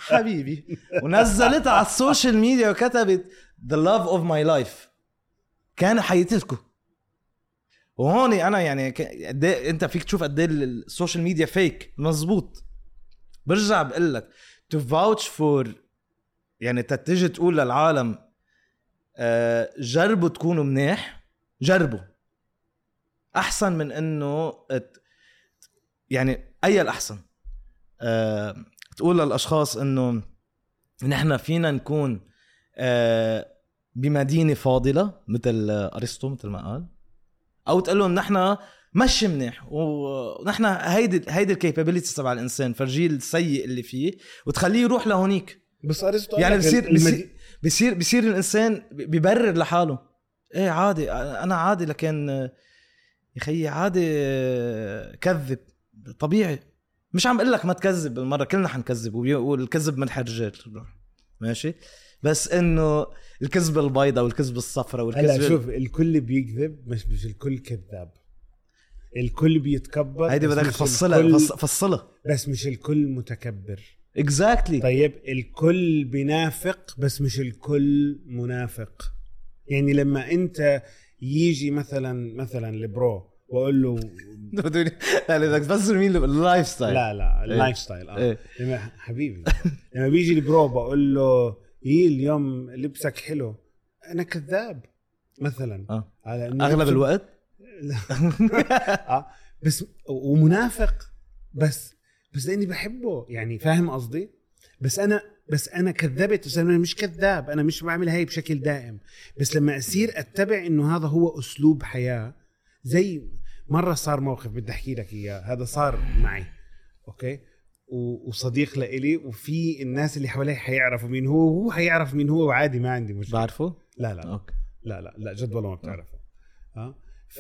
حبيبي، ونزلتها على السوشيال ميديا وكتبت the love of my life. كانوا حيتركوا. وهون انا يعني قد انت فيك تشوف قد ايه السوشيال ميديا فيك. مزبوط. برجع بقول لك to vouch for، يعني تتجي تقول للعالم أه جربوا تكونوا منيح، جربوا احسن من انه يعني اي الاحسن أه تقول للاشخاص انه نحن فينا نكون أه بمدينة فاضلة مثل ارسطو مثل ما قال، او تقول لهم نحن مش منيح ونحن هيدي هيدي الكابابيلتي تبع الانسان، فرجيل السيء اللي فيه وتخليه يروح لهونيك. بس ارسطو يعني بصير المدي... بصير بصير بصير الانسان بيبرر لحاله ايه عادي انا عادي، لكن يا خيي عادي كذب طبيعي. مش عم اقول لك ما تكذب بالمره، كلنا حنكذب والكذب من الرجال ماشي، بس انه الكذبه البيضاء والكذبه الصفراء والكذبه هلا شوف الكل بيكذب مش مش الكل كذاب، الكل بيتكبر. هيدي بدك تفصلها الكل... فصلها بس مش الكل متكبر. exactly. طيب الكل بينافق بس مش الكل منافق. يعني لما انت يجي مثلا مثلا لبرو واقول له لا بدك تفسر مين اللايف ستايل. لا لا اللايف ستايل اه لما حبيبي لما بيجي لبرو بقول له ايه اليوم لبسك حلو، انا كذاب مثلا اه اغلب الوقت اه بس ومنافق بس بس لاني بحبه، يعني فاهم قصدي. بس انا بس انا كذبت، بس انا مش كذاب، انا مش بعمل هاي بشكل دائم. بس لما اصير اتبع انه هذا هو اسلوب حياة، زي مرة صار موقف بدي احكي لك اياه، هذا صار معي اوكي، وصديق لإلي وفي الناس اللي حواليه حيعرفوا مين هو، وهو حيعرف مين هو، وعادي ما عندي مشكلة. بعرفه؟ لا لا أوكي. لا لا لا جد والله ما بتعرفه. ها ف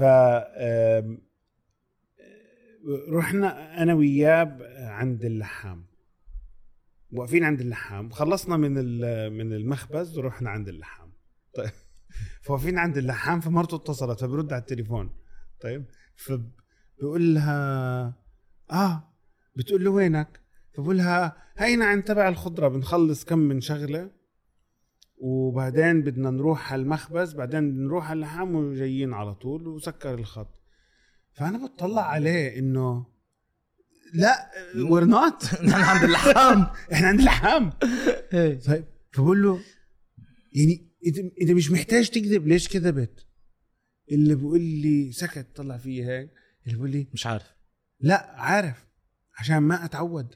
رحنا انا وياه عند اللحام، واقفين عند اللحام، خلصنا من من المخبز ورحنا عند اللحام. طيب فواقفين عند اللحام، فمرته اتصلت فبرد على التليفون. طيب فبقول لها اه بتقول له وينك؟ فبقول لها هينا عند تبع الخضرة، بنخلص كم من شغلة وبعدين بدنا نروح على المخبز، بعدين بنروح على اللحام وجايين على طول، وسكر الخط. فأنا بتطلع عليه إنه لا we're not نحن عند اللحام إحنا عند اللحام. طيب فبقول له يعني إنت إنت مش محتاج تكذب، ليش كذبت؟ اللي بقول لي سكت، طلع فيه هيك، اللي بقول لي مش عارف. لا عارف عشان ما أتعود.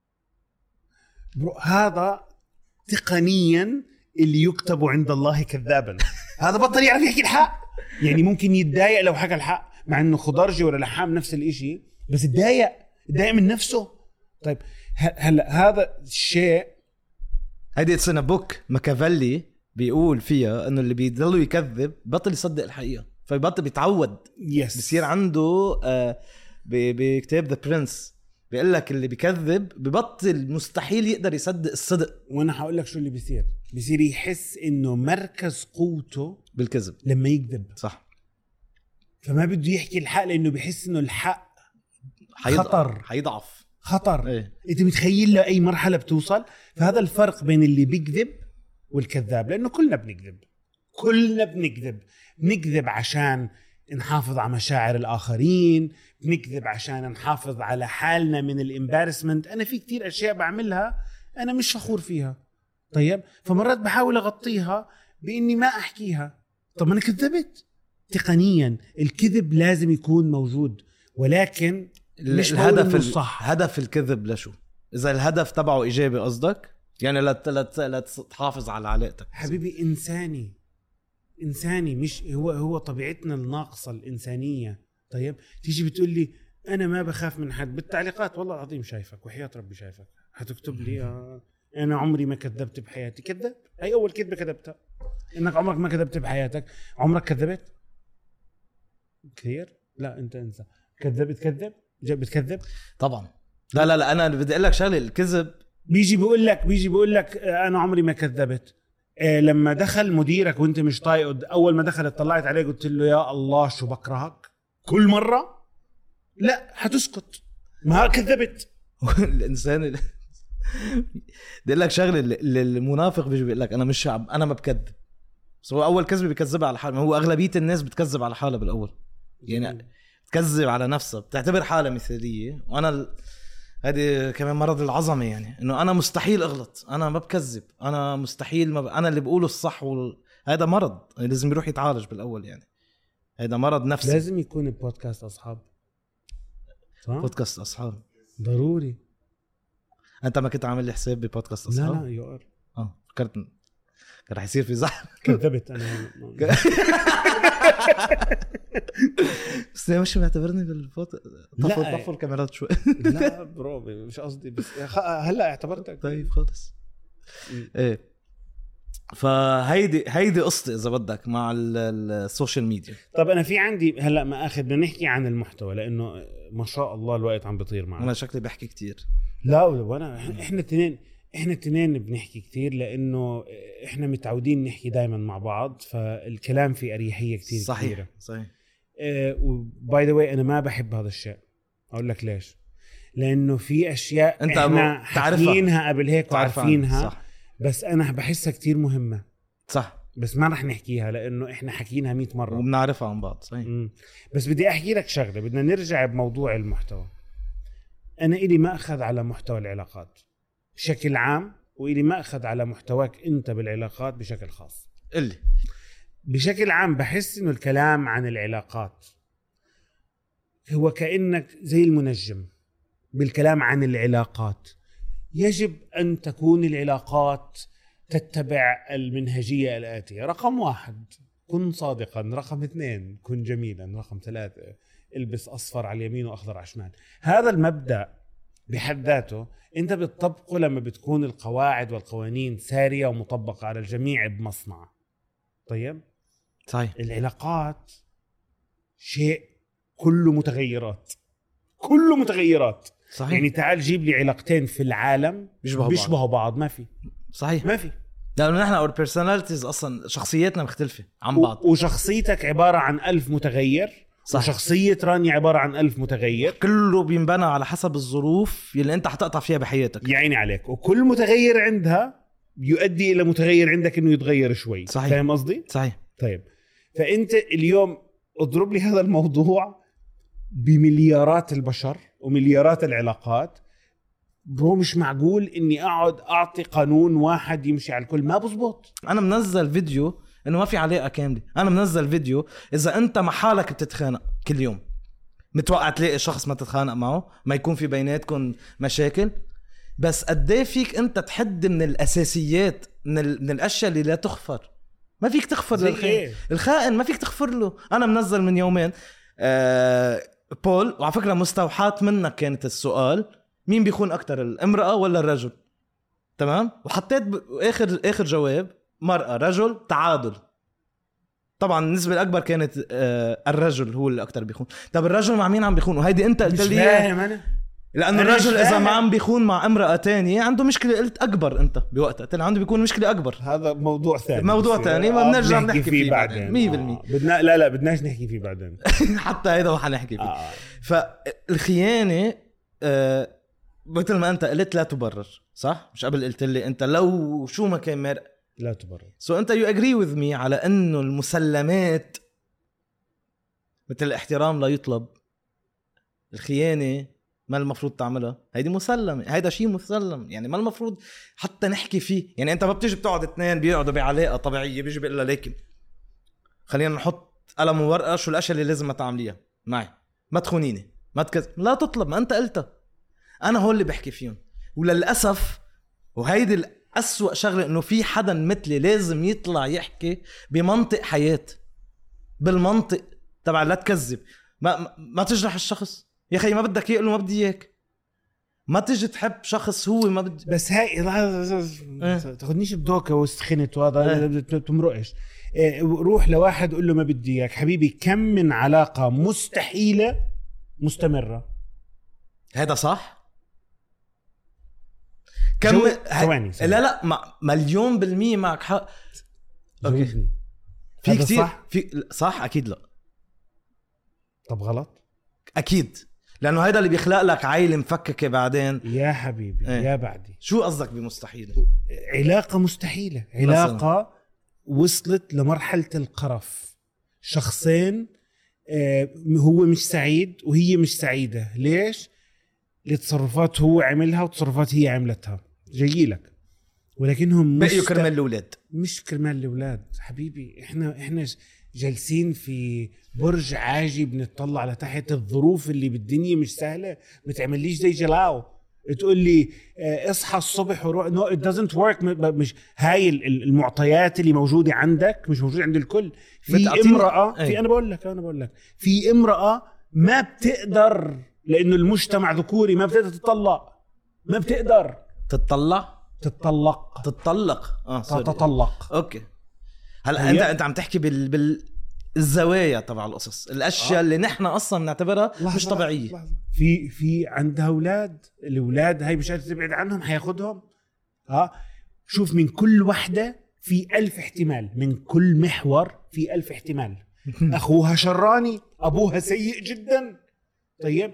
هذا تقنيا اللي يكتب عند الله كذابا. هذا بطل يعرف يحكي الحق، يعني ممكن يتضايق لو حكى الحق مع انه خضرجي ولا لحام نفس الاشي، بس يتضايق يتضايق من نفسه. طيب هلا هذا الشيء، هيدي اتسنا بوك ماكافيلي بيقول فيها انه اللي بيضل يكذب بطل يصدق الحقيقه، فبطل بيتعود. يس. بصير عنده آه بكتاب ذا برنس بيقول لك اللي بيكذب ببطل مستحيل يقدر يصدق الصدق. وانا هقول لك شو اللي بيصير، بيصير يحس انه مركز قوته بالكذب لما يكذب. صح. فما بده يحكي الحق لانه بيحس انه الحق حيضعف. خطر، حيضعف خطر. ايه؟ انت متخيل لاي مرحله بتوصل؟ فهذا الفرق بين اللي بيكذب والكذاب، لانه كلنا بنكذب، كلنا بنكذب بنكذب عشان نحافظ على مشاعر الآخرين، بنكذب عشان نحافظ على حالنا من الامبارسمنت. أنا في كتير أشياء بعملها أنا مش فخور فيها، طيب فمرات بحاول أغطيها بإني ما أحكيها. طب أنا كذبت. تقنيا الكذب لازم يكون موجود، ولكن مش الهدف الصح. هدف الكذب لشو؟ إذا الهدف تبعه إيجابي قصدك، يعني لا لا لا تحافظ على علاقتك. حبيبي إنساني، إنساني، مش هو هو طبيعتنا الناقصة الإنسانية. طيب تيجي بتقول لي أنا ما بخاف من حد بالتعليقات، والله العظيم شايفك وحياة ربي شايفك، هتكتب لي آه أنا عمري ما كذبت بحياتي. كذب؟ هي أول كذبة كذبتها، إنك عمرك ما كذبت بحياتك. عمرك كذبت؟ كثير؟ لا أنت انسى. كذبت كذب؟ بتكذب؟ طبعا. لا لا لا أنا بدي أقول لك شغلة، الكذب بيجي بيقول لك بيجي بيقول لك أنا عمري ما كذبت. إيه لما دخل مديرك وانت مش طايق، اول ما دخل اطلعت عليه قلت له يا الله شو بكرهك كل مره؟ لا هتسكت، ما كذبت. الانسان بدي اقول لك شغله، المنافق بيجي بيقول لك انا مش عم انا ما بكذب، هو اول كذبه بيكذبها على حاله. هو اغلبيه الناس بتكذب على حالها بالاول يعني بتكذب على نفسها بتعتبر حالها مثاليه. وانا ال... هذه كمان مرض العظمه يعني انه انا مستحيل اغلط انا ما بكذب انا مستحيل ما ب... انا اللي بقوله الصح وال... هذا مرض لازم يروح يتعالج بالاول يعني. هذا مرض نفسي. لازم يكون بودكاست اصحاب صح؟ بودكاست اصحاب ضروري. انت ما كنت عامل لي حساب ببودكاست اصحاب؟ لا لا يقر اه فكرت كان رح يصير في زحمه. كذبت انا بس ليه مش معتبرني بالفوت طفل لا. طفل كاميرات شوي. لا برو مش قصدي بس هلا اعتبرتك. طيب خلص ايه. فهيدي هيدي قصتي اذا بدك مع السوشيال ميديا. طب انا في عندي هلا ما اخذ بدنا نحكي عن المحتوى لانه ما شاء الله الوقت عم بيطير معنا. انا شكلي بحكي كتير. لا وانا احنا اثنين احنا اثنين بنحكي كتير لانه احنا متعودين نحكي دائما مع بعض فالكلام في اريحيه كتير صحيح. كبيره. صحيح. وباي ذا واي انا ما بحب هذا الشيء. اقول لك ليش. لانه في اشياء انت احنا حكيناها قبل هيك وعارفينها بس انا بحسها كتير مهمه. صح. بس ما رح نحكيها لانه احنا حكيناها مئة مره وبنعرفها عن بعض. صحيح. مم. بس بدي احكي لك شغله. بدنا نرجع بموضوع المحتوى. انا إلي ما اخذ على محتوى العلاقات بشكل عام وإلي ما اخذ على محتواك انت بالعلاقات بشكل خاص. اللي بشكل عام بحس انه الكلام عن العلاقات هو كأنك زي المنجم بالكلام عن العلاقات. يجب أن تكون العلاقات تتبع المنهجية الآتية. رقم واحد كن صادقا. رقم اثنين كن جميلا. رقم ثلاثة البس أصفر على اليمين وأخضر على الشمال. هذا المبدأ بحد ذاته أنت بتطبقه لما بتكون القواعد والقوانين سارية ومطبقة على الجميع بمصنع. طيب صحيح. العلاقات شيء كله متغيرات كله متغيرات. صحيح. يعني تعال جيب لي علاقتين في العالم بيشبهوا بيشبهوا بعض. بعض ما في. صحيح. ما في لأنه نحن اور بيرسوناليتيز أصلا شخصياتنا مختلفة عن بعض. وشخصيتك عبارة عن ألف متغير. صح. وشخصية راني عبارة عن ألف متغير. كله بينبنى على حسب الظروف اللي أنت حتقطع فيها بحياتك. يعني عليك. وكل متغير عندها يؤدي إلى متغير عندك إنه يتغير شوي. صحيح. فاهم قصدي؟ صحيح. طيب فأنت اليوم اضرب لي هذا الموضوع بمليارات البشر ومليارات العلاقات. برو مش معقول اني اقعد اعطي قانون واحد يمشي على الكل. ما بزبط. انا منزل فيديو انه ما في علاقه كامله. انا منزل فيديو اذا انت مع حالك بتتخانق كل يوم متوقع تلاقي شخص ما تتخانق معه ما يكون في بيناتكم مشاكل. بس قديه فيك انت تحد من الاساسيات من, ال... من الاشياء اللي لا تغفر. ما فيك تغفر للخائن. إيه؟ الخائن ما فيك تغفر له. انا منزل من يومين آه... بول وعلى فكره مستوحات منك كانت السؤال مين بيخون اكتر الامراه ولا الرجل. تمام. وحطيت ب... اخر اخر جواب مرأة رجل تعادل. طبعا النسبه الاكبر كانت آه الرجل هو اللي اكتر بيخون. طب الرجل مع مين عم بيخون؟ وهيدي انت قلت لي انا لانه الرجل اذا ما عم بيخون مع امراه تانية عنده مشكله. قلت اكبر انت بوقتها قلت عنده بيكون مشكله اكبر. هذا موضوع ثاني. موضوع ثاني ما بنرجع نحكي فيه, فيه بعدين مية بالمية. آه. بدنا لا لا بدناش نحكي فيه بعدين. حتى هيدا ما حنحكي فيه. آه. فالخيانه آه مثل ما انت قلت لا تبرر. صح. مش قبل قلت لي انت لو شو ما كان مرق لا تبرر. سو so انت يو اجري وذ مي على انه المسلمات مثل الاحترام لا يطلب. الخيانه ما المفروض تعملها. هيدي مسلمه. هيدا شيء مسلم يعني ما المفروض حتى نحكي فيه. يعني انت ما بتيجي بتقعد اثنين بيقعدوا بعلاقه طبيعيه بيجي بيقول لكن خلينا نحط قلم وورقه شو الاشياء اللي لازم ما تعمليها معي. ما تخونيني ما تكذب لا تطلب. ما انت قلتها. انا هو اللي بحكي فيهم. وللاسف وهيدي الأسوأ شغله انه في حدا مثلي لازم يطلع يحكي بمنطق حياه بالمنطق تبع لا تكذب. ما ما تجرح الشخص يا اخي. ما بدك يقله ما بدي اياك. ما تيجي تحب شخص هو ما بدي. بس هاي اه. تاخذنيش بدوكه وسخنت وهذا اه. تمرقش. اه. روح لواحد قول له ما بدي اياك حبيبي. كم من علاقه مستحيله مستمره. هذا صح. كم ثواني لا لا ما مليون بالمية معك حق. اوكي في كتير صح؟ في صح اكيد لا. طب غلط اكيد لانه هيدا اللي بيخلق لك عائله مفككه بعدين يا حبيبي. ايه. يا بعدي شو قصدك بمستحيل؟ علاقه مستحيله. علاقه وصلت لمرحلة القرف. شخصين آه هو مش سعيد وهي مش سعيدة. ليش؟ لتصرفات هو عملها وتصرفات هي عملتها. جاي لك. ولكنهم مش بقيوا كرمال الأولاد. مش كرمال الأولاد حبيبي. احنا احنا جالسين في برج عاجي بنطلع على تحت. الظروف اللي بالدنيا مش سهلة. بتعمليش زي جلاو تقول لي اصحى الصبح وروح. no it doesn't work. مش هاي المعطيات اللي موجودة عندك مش موجودة عند الكل. في امرأة في انا بقول لك انا بقول لك في امرأة ما بتقدر لانه المجتمع ذكوري ما بتقدر تطلق. ما بتقدر تتطلع تتطلق تتطلق اه تتطلق. اوكي هلا انت انت عم تحكي بال بال الزوايا تبع القصص الاشياء آه. اللي نحن اصلا نعتبرها مش طبيعيه. لحظة. في في عندها اولاد. الاولاد هاي مش قادره تبعد عنهم حياخدهم. ها شوف من كل وحده في ألف احتمال. من كل محور في ألف احتمال. اخوها شراني ابوها سيء جدا. طيب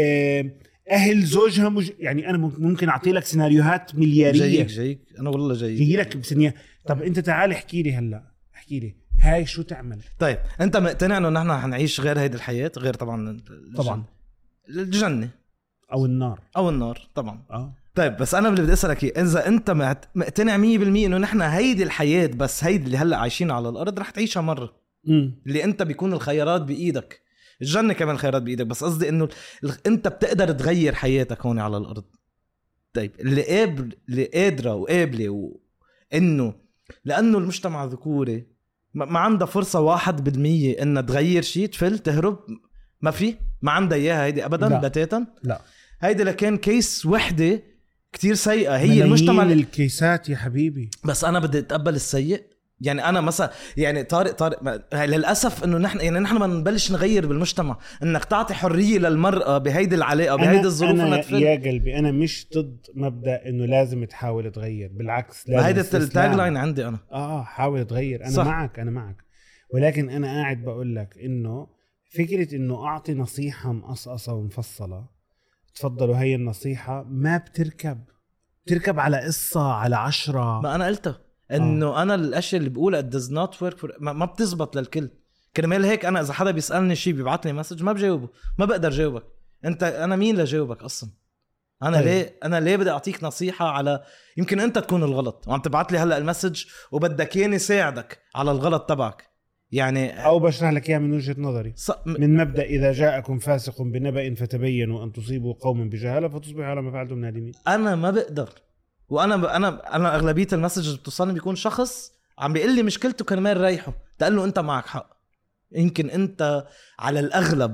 اهل زوجها مج... يعني انا ممكن اعطي لك سيناريوهات ملياريه. جايك جايك انا والله جايك جاي لك بسنيه. طب انت تعال احكي لي هلا احكي لي هاي شو تعمل. طيب انت مقتنع انه نحن حنعيش غير هيدي الحياه غير طبعا الجنة. طبعا الجنه او النار او النار طبعا اه. طيب بس انا اللي بدي اسالك ايه اذا انت مقتنع مية بالمية انه نحن هيدي الحياه بس هيدي اللي هلا عايشين على الارض رح تعيشها مره. امم اللي انت بيكون الخيارات بايدك. الجنه كمان الخيارات بايدك بس قصدي انه انت بتقدر تغير حياتك هون على الارض. طيب اللي قابل اللي قادره وقابله و... انه لانه المجتمع ذكوري ما عندها فرصه واحد بالمية انها تغير شيء تفل تهرب. ما في ما عندها اياها هيدي ابدا بتاتا. لا هيدي لكن كيس وحده كتير سيئه. هي المجتمع الكيسات يا حبيبي. بس انا بدي اتقبل السيء. يعني انا مثلا يعني طارق طارق للاسف انه نحن يعني نحن ما نبلش نغير بالمجتمع. انك تعطي حريه للمراه بهيدي العلاقه بهيدي الظروف. أنا, أنا يا قلبي انا مش ضد مبدا انه لازم تحاول تغير. بالعكس هيدا التاج لاين عندي انا اه حاول تغير. انا صح. معك انا معك ولكن انا قاعد بقول لك انه فكره انه اعطي نصيحه مقصقصه ومفصله تفضلوا هي النصيحه ما بتركب بتركب على قصه على عشرة. ما انا قلتها انه آه. انا الاشياء اللي بقولها does not work for... ما, ما بتزبط للكل. كرمال هيك انا اذا حدا بيسالني شيء بيبعت لي مسج ما بجاوبه. ما بقدر جاوبك. انت انا مين لجاوبك اصلا؟ انا طيب. ليه انا ليه بدي اعطيك نصيحه على يمكن انت تكون الغلط وعم تبعت لي هلا المسج وبدك ياني ساعدك على الغلط تبعك. يعني او بشرح لك اياه من وجهه نظري ص... من مبدا اذا جاءكم فاسق بنبأ فتبينوا ان تصيبوا قوما بجهاله فتصبحوا على ما فعلتم نادمين. انا ما بقدر. وانا انا انا اغلبيه المسجز بتوصلني بيكون شخص عم بيقول لي مشكلته كرمال ريحه تقول له انت معك حق. يمكن انت على الاغلب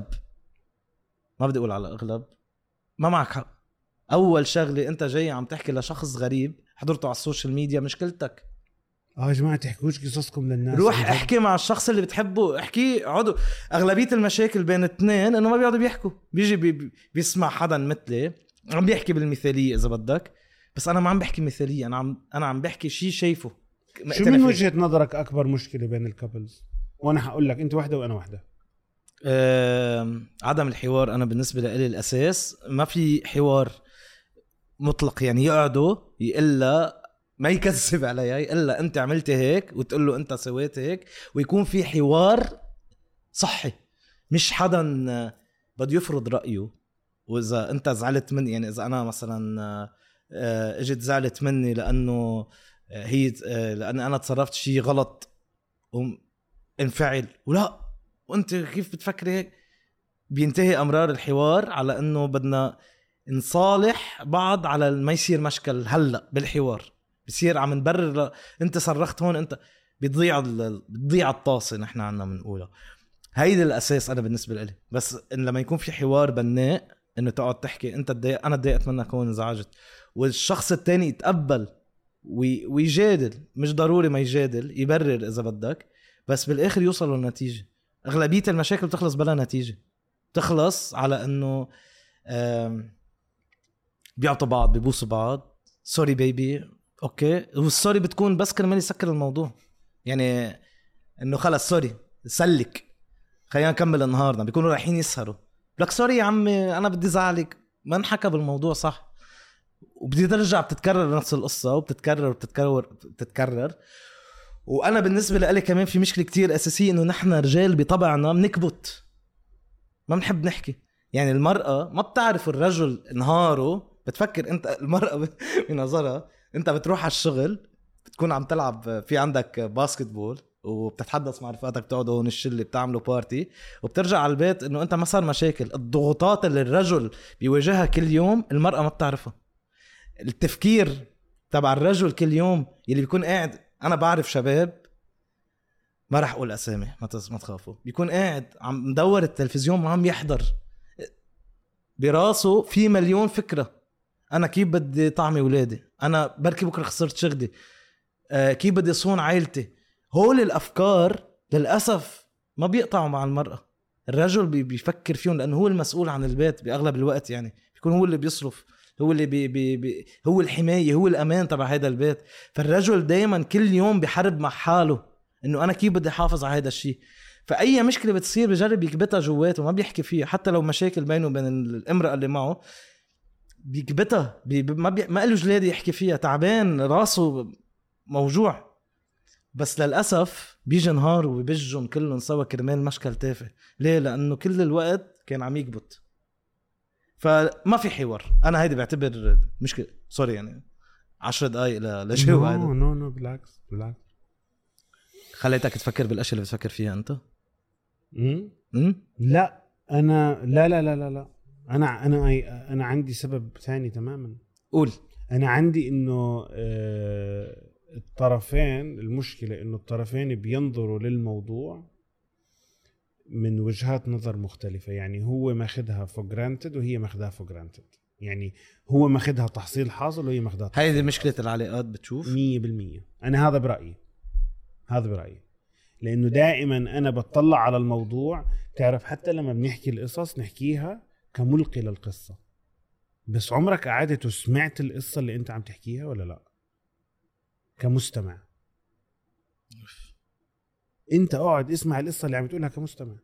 ما بدي اقول على الاغلب ما معك حق. اول شغله انت جاي عم تحكي لشخص غريب حضرته على السوشيال ميديا مشكلتك. اه يا جماعه تحكوش قصصكم للناس. روح احكي مع الشخص اللي بتحبه. احكي عضو. اغلبيه المشاكل بين اثنين انه ما بيقعدوا بيحكوا. بيجي بي بيسمع حدا مثلي عم بيحكي بالمثاليه اذا بدك بس انا ما عم بحكي مثاليه. انا عم انا عم بحكي شيء شايفه. شو من وجهه نظرك اكبر مشكله بين الكابلز؟ وانا هقول لك انت واحده وانا واحده. أه... عدم الحوار. انا بالنسبه لي الاساس ما في حوار مطلق. يعني يقعدوا يقلا ما يكذب علي الا انت عملت هيك وتقول له انت سويت هيك ويكون في حوار صحي. مش حدا بده يفرض رايه. واذا انت زعلت مني يعني اذا انا مثلا اجت زعلت مني لانه هي لان انا تصرفت شيء غلط وانفعل ولا وانت كيف بتفكري هيك. بينتهي امرار الحوار على انه بدنا نصالح بعض على ما يصير مشكل. هلا بالحوار بصير عم نبرر انت صرخت هون انت بتضيع بتضيع الطاسه. نحن عنا بنقولها هيدا الاساس انا بالنسبه لي. بس إن لما يكون في حوار بناء انه تقعد تحكي انت تضايق انا تضايقت منك هون انزعجت والشخص التاني يتقبل وي... ويجادل. مش ضروري ما يجادل يبرر اذا بدك بس بالاخر يوصلوا لنتيجه. اغلبيه المشاكل بتخلص بلا نتيجه. تخلص على انه أم... بيعطوا بعض بيبوسوا بعض سوري بيبي اوكي والسوري بتكون بس كرمال يسكر الموضوع. يعني انه خلص سوري سلك خلينا نكمل النهارده. بيكونوا رايحين يسهروا لك سوري يا عمي انا بدي زعلك ما انحكى بالموضوع صح. وبدي ترجع بتتكرر نفس القصه وبتتكرر وبتتكرر بتتكرر وانا بالنسبه لي كمان في مشكله كتير اساسيه انه نحن رجال بطبعنا بنكبت، ما بنحب نحكي. يعني المراه ما بتعرف الرجل نهاره، بتفكر انت المراه بنظرها انت بتروح على الشغل بتكون عم تلعب في عندك باسكتبول وبتتحدث مع رفقاتك، بتقعدوا هون الشله بتعملوا بارتي، وبترجع على البيت انه انت ما صار مشاكل. الضغوطات اللي الرجل بيواجهها كل يوم المراه ما بتعرفها. التفكير تبع الرجل كل يوم يلي بيكون قاعد، انا بعرف شباب ما راح اقول اسامي ما ما تخافوا، بيكون قاعد عم مدور التلفزيون ما عم يحضر، براسه في مليون فكره. انا كيف بدي طعمي ولادي، انا بركي بكره خسرت شغلي، آه كيف بدي صون عائلتي. هول الافكار للاسف ما بيقطعوا مع المراه. الرجل بي بيفكر فيهم لانه هو المسؤول عن البيت باغلب الوقت، يعني بيكون هو اللي بيصرف، هو اللي بي بي بي هو الحمايه، هو الامان تبع هذا البيت. فالرجل دايما كل يوم بيحارب مع حاله انه انا كيف بدي احافظ على هذا الشيء. فاي مشكله بتصير بجرب يكبتها جواته وما بيحكي فيها، حتى لو مشاكل بينه وبين الامراه اللي معه بيكبتها، بي ما بي ما له جلاد يحكي فيها، تعبان راسه موجوع. بس للاسف بيجي نهار وبيبجهم كلهم سوا كرمال مشكل تافه. ليه؟ لانه كل الوقت كان عم يكبت، فما في حوار. انا هيدي بعتبر مشكله. سوري يعني عشر دقايق لجو هذا. نو نو نو بالعكس بالعكس، خليتك تفكر بالاشياء اللي بتفكر فيها انت. امم امم لا انا لا لا لا لا لا انا انا انا عندي سبب ثاني تماما. قول. انا عندي انه آه الطرفين، المشكله انه الطرفين بينظروا للموضوع من وجهات نظر مختلفه. يعني هو ماخذها فور جرانتد وهي ماخذها فور جرانتد، يعني هو ماخذها تحصيل حاصل وهي ماخذها. هاي مشكله العلاقات بتشوف مية بالمية. انا هذا برايي، هذا برايي لانه دائما انا بتطلع على الموضوع. تعرف حتى لما بنحكي القصص نحكيها كملقي للقصه، بس عمرك قعدت وسمعت القصه اللي انت عم تحكيها ولا لا؟ كمستمع انت اقعد اسمع القصه اللي عم تقولها كمستمع.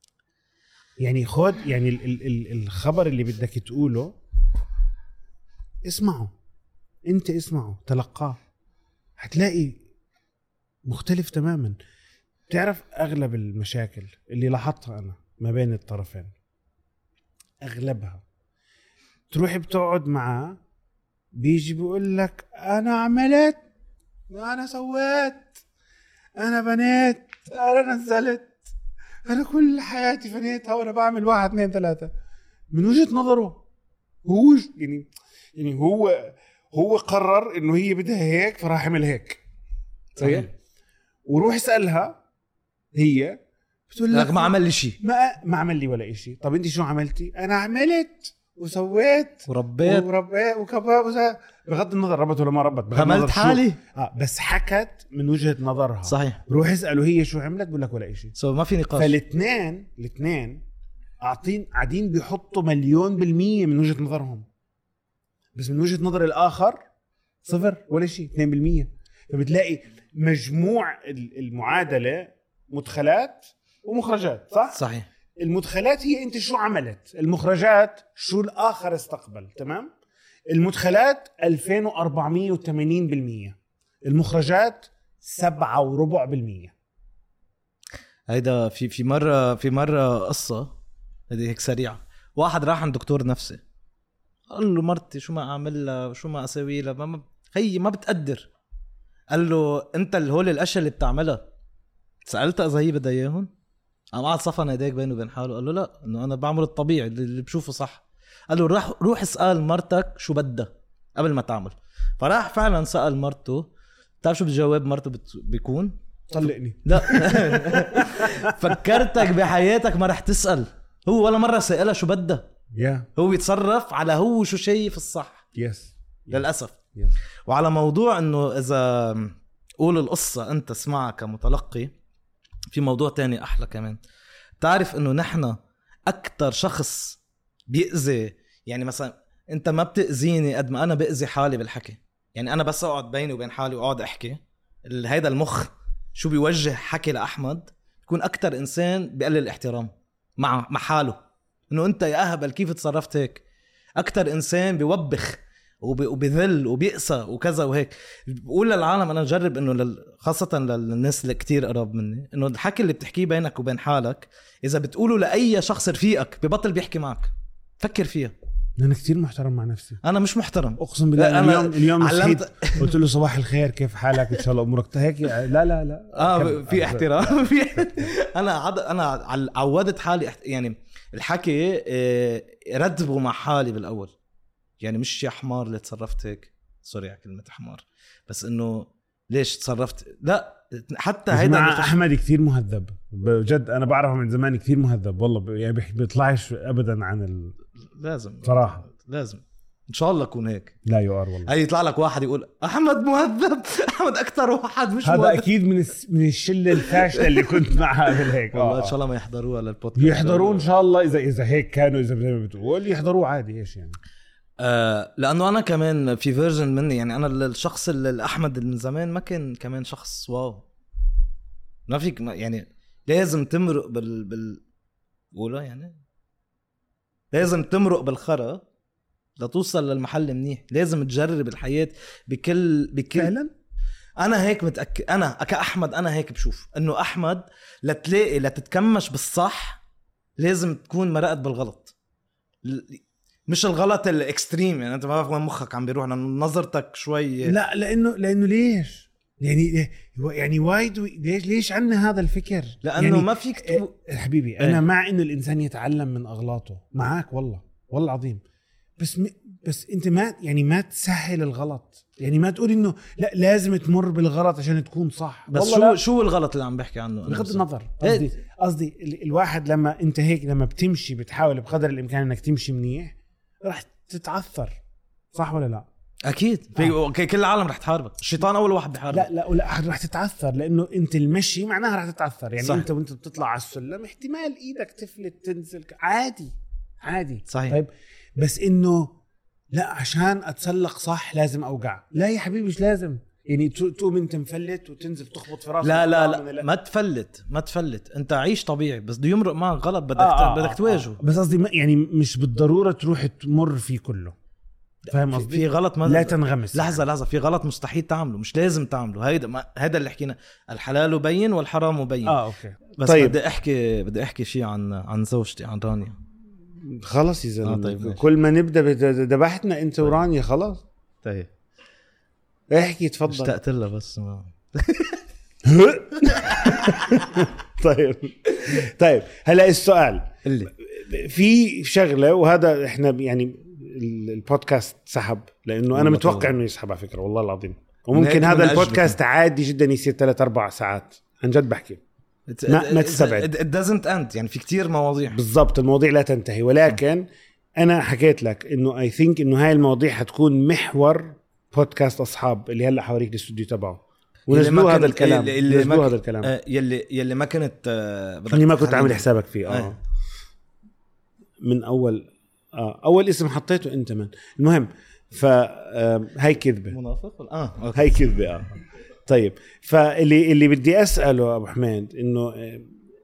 يعني خد يعني ال ال ال الخبر اللي بدك تقوله اسمعه، انت اسمعه تلقاه، هتلاقي مختلف تماما. تعرف اغلب المشاكل اللي لاحظتها انا ما بين الطرفين، اغلبها تروح بتقعد معه بيجي بيقول لك انا عملت، انا سويت، انا بنيت، انا نزلت، انا كل حياتي فنيتها وانا بعمل واحد اثنين ثلاثة. من وجهة نظره هو يعني يعني هو هو قرر انه هي بدها هيك فراح يعمل هيك. صحيح. وروح اسألها هي بتقول لك ما عمل لي شيء، ما ما عمل لي ولا شيء. طب انت شو عملتي؟ انا عملت وسويت وربيت وربيت وكباب وزا... بغض النظر ربت ولا ما ربت، عملت حالي اه بس حكت من وجهة نظرها. صحيح. روح اسأله هي شو عملت بقول لك ولا شيء. سو ما في نقاش. فالاثنين الاثنين قاعدين قاعدين بيحطوا مليون بالمية من وجهة نظرهم، بس من وجهة نظر الآخر صفر ولا شيء، اثنين بالمية. فبتلاقي مجموع المعادلة مدخلات ومخرجات. صح؟ صحيح. المدخلات هي انت شو عملت، المخرجات شو الآخر استقبل. تمام. المدخلات ألفين وأربعمية وثمانين بالمية، المخرجات سبعة وربع بالمية. هيدا في في مرة في مرة قصة هذه هيك سريعة. واحد راح عند دكتور نفسي قال له مرتي شو ما أعمل لها شو ما أسوي لها ما هي ما بتقدر. قال له أنت اللي هول الأشياء اللي بتعملها سألتها إذا هي بدها إياهم؟ قام قعد صفن ايديك بينه وبين حاله قال له لا، انه انا بعمل الطبيعي اللي بشوفه صح. قال له روح روح اسال مرتك شو بدها قبل ما تعمل. فراح فعلا سال مرته. بتعرف شو بجواب مرته بيكون؟ طلقني. لا فكرتك بحياتك ما رح تسال. هو ولا مره سالها شو بدها. yeah. هو يتصرف على هو شو شايف الصح. yes. للاسف. yes. وعلى موضوع انه اذا قول القصه انت اسمعها كمتلقي، في موضوع تاني أحلى كمان. تعرف إنه نحن أكتر شخص بيأذي، يعني مثلا أنت ما بتأذيني قد ما أنا بأذي حالي بالحكي. يعني أنا بس أقعد بيني وبين حالي وأقعد أحكي، هيدا المخ شو بيوجه حكي لأحمد يكون أكتر إنسان بيقلل الاحترام مع مع حاله. إنه أنت يا أهبل كيف تصرفت هيك. أكتر إنسان بيوبخ وبذل وبيقسى وكذا وهيك. بقول للعالم انا جرب انه لل... خاصه للناس اللي كتير قرب مني انه الحكي اللي بتحكيه بينك وبين حالك اذا بتقوله لاي شخص رفيقك ببطل بيحكي معك. فكر فيها. انا كتير محترم مع نفسي. انا مش محترم اقسم بالله. أنا اليوم اليوم علمت... قلت له صباح الخير كيف حالك ان شاء الله امورك هيك. لا لا لا اه في احترام. في انا عد... انا عودت حالي احت... يعني الحكي رتبه مع حالي بالاول. يعني مش يا حمار اللي تصرفت هيك، سوري على كلمه حمار، بس انه ليش تصرفت. لا حتى هيدا مع احمد كثير مهذب بجد. انا بعرفه من زمان كثير مهذب والله. يعني بيطلعش ابدا عن ال... لازم صراحه لازم ان شاء الله اكون هيك. لا يوار والله. هي يطلع لك واحد يقول احمد مهذب. احمد اكثر واحد مش هذا مهذب. اكيد من الس... من الشله الفاشله اللي كنت معها قبل هيك. والله ان شاء الله ما يحضروها للبودكاست. يحضروا ان شاء الله اذا اذا هيك كانوا، اذا زي ما بتقول يحضروا عادي. ايش يعني آه لانه انا كمان في فيرجن مني. يعني انا الشخص اللي الاحمد من زمان ما كان كمان شخص واو. ما فيك يعني لازم تمرق بال بال قوله يعني لازم تمرق بالخرا لتوصل للمحل منيح. لازم تجرب الحياة بكل بكل فعلا. انا هيك متأكد. انا كأحمد انا هيك بشوف انه احمد لتلاقي لتتكمش بالصح لازم تكون مرقت بالغلط. مش الغلط الاكستريم. يعني انت ما بعرف وين مخك عم بيروح نظرتك شوي. لا لانه لانه ليش يعني يعني وايد ليش ليش عنا هذا الفكر؟ لانه يعني ما فيك تقول حبيبي انا ايه؟ مع انه الانسان يتعلم من اغلاطه معاك والله والله العظيم. بس م... بس انت ما يعني ما تسهل الغلط. يعني ما تقول انه لا لازم تمر بالغلط عشان تكون صح. بس شو لا. شو الغلط اللي عم بحكي عنه؟ بغض النظر قصدي قصدي ال... الواحد لما انت هيك لما بتمشي بتحاول بقدر الامكان انك تمشي منيح راح تتعثر. صح ولا لا؟ اكيد في آه. كل العالم رح تحاربك. الشيطان اول واحد بحاربك. لا لا ولا رح تتعثر لانه انت المشي معناها رح تتعثر. يعني صح. انت وانت بتطلع على السلم احتمال ايدك تفلت تنزل عادي عادي. صحيح. طيب بس انه لا عشان اتسلق صح لازم اوقع. لا يا حبيبي مش لازم. يعني تقوم انت مفلت وتنزل تخبط في راسك. لا لا لا, لا ما تفلت ما تفلت. انت عيش طبيعي. بس بده يمرق معك غلط بدك آه بدك تواجهه. آه. بس قصدي يعني مش بالضروره تروح تمر فيه كله. فاهم قصدي؟ في غلط ما لا تنغمس. لحظه يعني. لحظه في غلط مستحيل تعمله. مش لازم تعمله. هيدا ما... هذا اللي حكينا. الحلال بين والحرام بين. اه اوكي. بس طيب. بدي احكي بدي احكي شيء عن عن زوجتي عن رانيا. خلص يا زلمه. آه طيب كل ما نبدا ذبحتنا انت ورانيا خلاص. طيب احكي تفضل. اشتقت لها بس ما طيب طيب هلا السؤال اللي في شغله وهذا احنا يعني البودكاست سحب لانه انا متوقع انه يسحب على فكره والله العظيم. وممكن هذا البودكاست عادي جدا يصير ثلاث أربع ساعات. عن جد بحكي ما, ما تستبعد. it doesn't end. يعني في كتير مواضيع. بالضبط المواضيع لا تنتهي. ولكن انا حكيت لك انه اي ثينك انه هاي المواضيع حتكون محور بودكاست اصحاب اللي هلا حوريك الاستوديو تبعه. ونزلوا هذا الكلام اللي نزلوا ما هذا الكلام آه يلي يلي ما كنت آه اللي ما كنت عامل حسابك فيه. اه, آه. من اول آه اول اسم حطيته انت من. المهم فهاي كذبه منافق اه هاي كذبه اه طيب فاللي اللي بدي اساله ابو حميد انه آه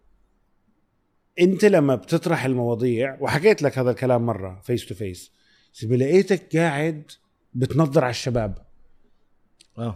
انت لما بتطرح المواضيع وحكيت لك هذا الكلام مره فيس تو فيس لقيتك قاعد بتنظر على الشباب. اه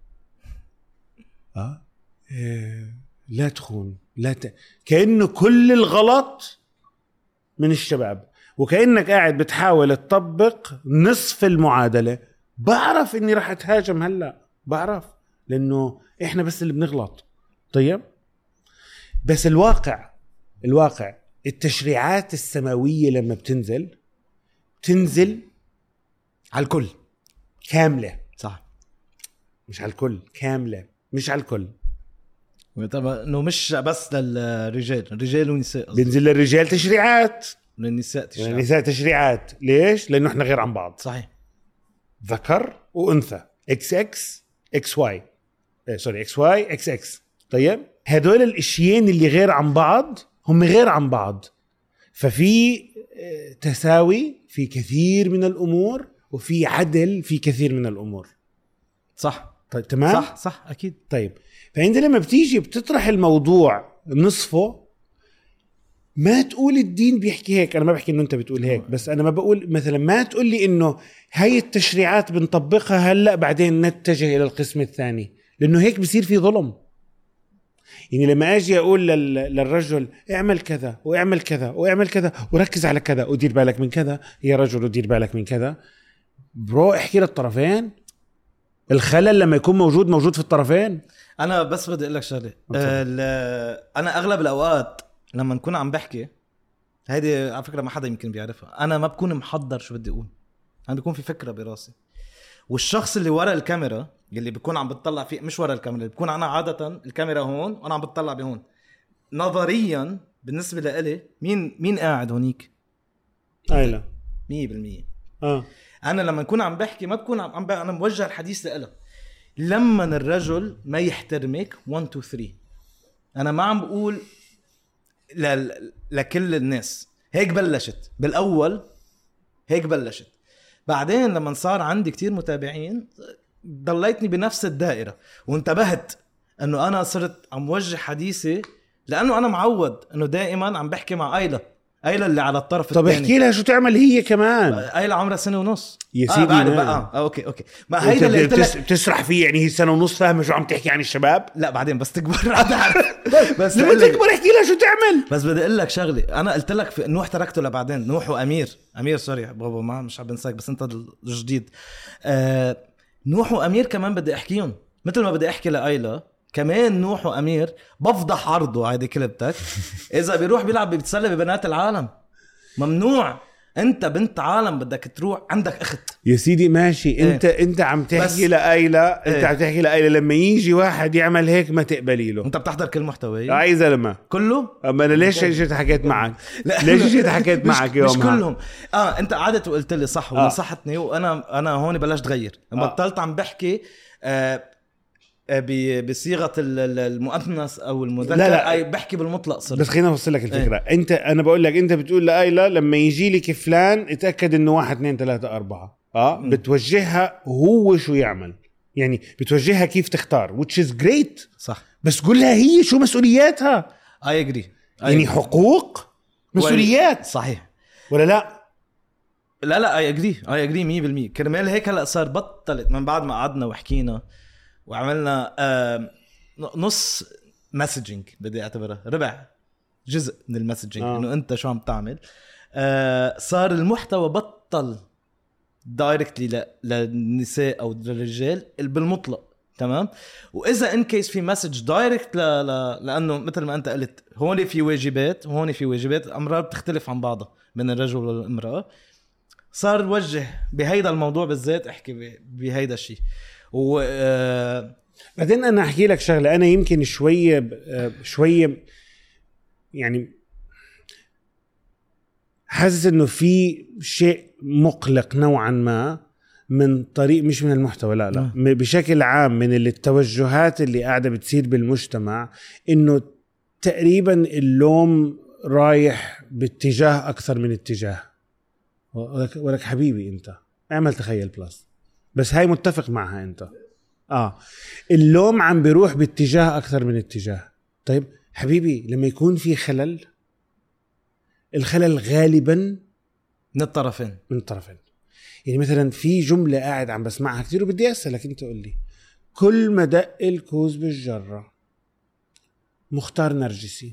اه إيه لا تخون لا ت... كأنه كل الغلط من الشباب وكأنك قاعد بتحاول تطبق نصف المعادلة. بعرف اني راح اتهاجم هلا بعرف لانه احنا بس اللي بنغلط. طيب بس الواقع الواقع التشريعات السماوية لما بتنزل تنزل على الكل كاملة. صح مش على الكل كاملة مش على الكل. طبعا انه مش بس للرجال الرجال والنساء. بينزل للرجال تشريعات للنساء تشريعات. للنساء تشريعات. ليش؟ لانه احنا غير عن بعض. صحيح. ذكر وانثى اكس اكس اكس واي إيه سوري اكس واي اكس اكس. طيب هدول الاشيين اللي غير عن بعض هم غير عن بعض. ففي تساوي في كثير من الامور وفي عدل في كثير من الامور. صح. طيب تمام. صح صح اكيد. طيب فانت لما بتيجي بتطرح الموضوع نصفه ما تقول الدين بيحكي هيك. انا ما بحكي انه انت بتقول هيك، بس انا ما بقول مثلا ما تقول لي انه هاي التشريعات بنطبقها هلا بعدين نتجه الى القسم الثاني، لانه هيك بصير في ظلم. يعني لما اجي اقول لل... للرجل اعمل كذا واعمل كذا واعمل كذا وركز على كذا ودير بالك من كذا، يا رجل ودير بالك من كذا، برو احكي للطرفين. الخلل لما يكون موجود موجود في الطرفين. انا بس بدي اقول لك شغله، أه انا اغلب الاوقات لما نكون عم بحكي، هيدي على فكره ما حدا يمكن بيعرفها، انا ما بكون محضر شو بدي اقول، انا بيكون في فكره براسي، والشخص اللي ورا الكاميرا اللي بيكون عم بتطلع فيه، مش ورا الكاميرا، اللي بيكون انا عاده الكاميرا هون وانا عم بتطلع بهون، نظريا بالنسبه لإلي مين مين قاعد هونيك؟ ايلا مية بالمية. اه انا لما نكون عم بحكي ما بكون عم ب... انا موجه الحديث لإلك. لما الرجل ما يحترمك واحد اثنين ثلاثة، انا ما عم بقول ل... لكل الناس، هيك بلشت بالاول، هيك بلشت. بعدين لما صار عندي كتير متابعين ضليتني بنفس الدائره، وانتبهت انه انا صرت عم وجه حديثي، لانه انا معود انه دائما عم بحكي مع ايلا ايلا اللي على الطرف طب الثاني. احكي لها شو تعمل هي كمان. ايلا عمرها سنه ونص يا سيدي. آه ما. آه. آه اوكي اوكي ما هيدا اللي بتس... بتسرح فيه يعني. هي سنه ونص فاهمه شو عم تحكي عن الشباب. لا بعدين بس تكبر عارف. بس لما تكبر احكي لها شو تعمل. بس بدي اقول لك شغله، انا قلت لك في نوح تركته لبعدين، نوح وامير امير سوري بابا ما مش عم بنساك بس انت الجديد. آه نوح وامير كمان بدي احكيهم مثل ما بدي احكي لايلا كمان. نوح وامير بفضح عرضه هيدي كلبتك اذا بيروح بيلعب بيتسلى ببنات العالم. ممنوع. انت بنت عالم بدك تروح عندك اخت يا سيدي ماشي. ايه؟ انت انت عم تحكي لايلا، انت ايه؟ عم تحكي لايلا لما يجي واحد يعمل هيك ما تقبلي له. انت بتحضر كل محتوى عايزه لما كله. اما انا ليش جيت حكيت معك؟ ليش جيت حكيت معك يومها؟ مش كلهم. اه انت قعدت وقلت لي صح ونصحتني، وانا انا هون بلشت غير لما بطلت عم بحكي آه بصيغه المؤنث او المذكر. لا لا اي بحكي بالمطلق صرت. بس خلينا اوصل لك الفكره. ايه؟ انت انا بقول لك انت بتقول لايلا لما يجي لك فلان اتاكد انه واحد اثنين ثلاثة أربعة. اه م. بتوجهها هو شو يعمل، يعني بتوجهها كيف تختار which is great. صح. بس قول لها هي شو مسؤولياتها. اي اجري يعني حقوق مسؤوليات. صحيح ولا لا؟ لا لا اي اجري اي اجري مية بالمية. كرمال هيك هلا صار بطلت من بعد ما قعدنا وحكينا وعملنا آه نص مسجنج، بدي اعتبرها ربع جزء من المسجنج آه. انه انت شو عم تعمل. آه صار المحتوى بطل دايركتلي للنساء او للرجال بالمطلق. تمام. واذا ان كيس في مسج دايركت ل... ل... لانه مثل ما انت قلت هون في واجبات وهون في واجبات، امرار بتختلف عن بعضها من الرجل والامراه، صار وجه بهيدا الموضوع بالذات احكي بهيدا الشيء. و آه بعدين انا احكي لك شغله، انا يمكن شويه شويه يعني حاسس انه في شيء مقلق نوعا ما من طريق، مش من المحتوى لا لا م. بشكل عام من التوجهات اللي قاعده بتصير بالمجتمع، انه تقريبا اللوم رايح باتجاه اكثر من اتجاه. ولك, ولك حبيبي انت اعمل تخيل بلس، بس هاي متفق معها انت. اه اللوم عم بيروح باتجاه اكثر من اتجاه. طيب حبيبي لما يكون في خلل، الخلل غالبا من الطرفين من الطرفين. يعني مثلا في جملة قاعد عم بسمعها كتير وبدي اسألك انت قول لي، كل ما دق الكوز بالجرة مختار نرجسي،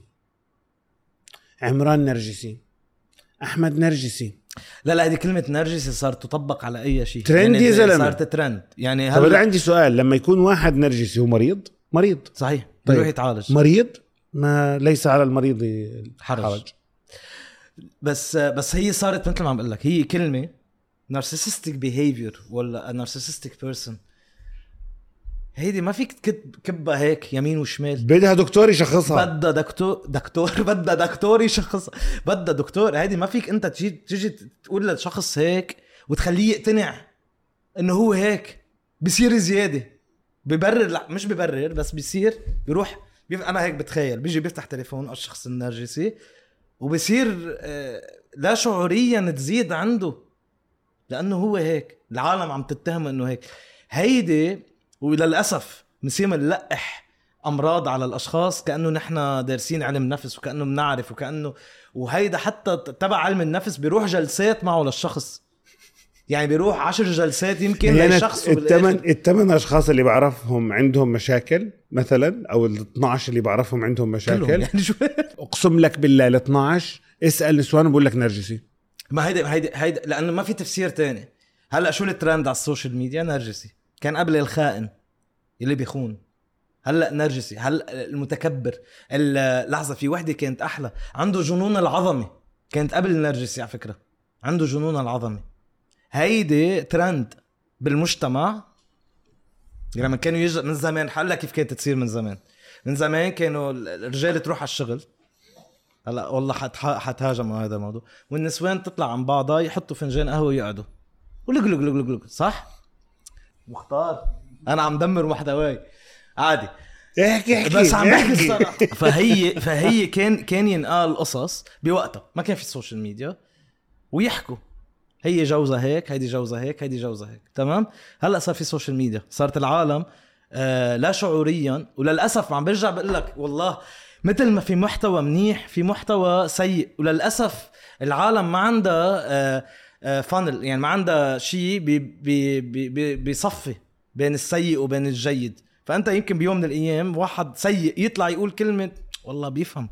عمران نرجسي، احمد نرجسي. لا لا هذه كلمة نرجسي صارت تطبق على أي شيء، ترند يا زلمة، صارت ترند. يعني طب أنا عندي سؤال، لما يكون واحد نرجسي هو مريض؟ مريض صحيح. طيب. يروح يتعالج. مريض ما ليس على المريض حرج. حرج. بس بس هي صارت مثل ما عم بقول لك، هي كلمة narcissistic behavior ولا narcissistic person، هيدي ما فيك كبها هيك يمين وشمال، بدها دكتور يشخصها. بدها دكتور دكتور بدها دكتور يشخصها، بدها دكتور. هيدي ما فيك انت تجي تجي تقول للشخص هيك وتخليه يقتنع انه هو هيك. بيصير زياده ببرر، لا مش ببرر بس بيصير بيروح بيف... انا هيك بتخيل بيجي بيفتح تليفون الشخص النرجسي وبيصير آه لا شعوريا تزيد عنده لانه هو هيك، العالم عم تتهمه انه هيك. هيدي وللاسف نسيم نلقح امراض على الاشخاص كانه نحن دارسين علم نفس وكانه بنعرف وكانه وهيدا حتى تبع علم النفس بيروح جلسات معه للشخص يعني بيروح عشر جلسات يمكن للشخص الثمن الثمن اشخاص اللي بعرفهم عندهم مشاكل مثلا او ال اثناشر اللي بعرفهم عندهم مشاكل يعني شو اقسم لك بالله ال اثناشر اسال نسوان بقول لك نرجسي ما هيدا هيدا هيدا لانه ما في تفسير تاني. هلا شو الترند على السوشيال ميديا؟ نرجسي. كان قبل الخائن اللي بيخون هلا نرجسي. هلا المتكبر. اللحظه في وحده كانت احلى عنده جنون العظمه كانت قبل النرجسي على فكره عنده جنون العظمه. هيدي ترند بالمجتمع لما يعني كانوا يجي من زمان. حلا كيف كانت تصير من زمان من زمان كانوا الرجال تروح على الشغل. هلا والله حتهاجم هذا الموضوع والنسوان تطلع عن بعضها يحطوا فنجان قهوه يقعدوا ولق لق لق لق صح مختار. انا عم دمر محتواي عادي احكي احكي بس عم بحكي الصراحه. فهي فهي كان كان ينقال قصص بوقتها ما كان في السوشيال ميديا ويحكوا هي جوزها هيك هيدي جوزها هيك هيدي جوزها هيك تمام. هلا صار في سوشيال ميديا صارت العالم آه لا شعوريا وللاسف عم برجع بقول لك والله مثل ما في محتوى منيح في محتوى سيء وللاسف العالم ما عندها آه آه فانل يعني ما عندها شيء بي بي بي بيصفي بين السيء وبين الجيد. فانت يمكن بيوم من الايام واحد سيء يطلع يقول كلمه والله بيفهم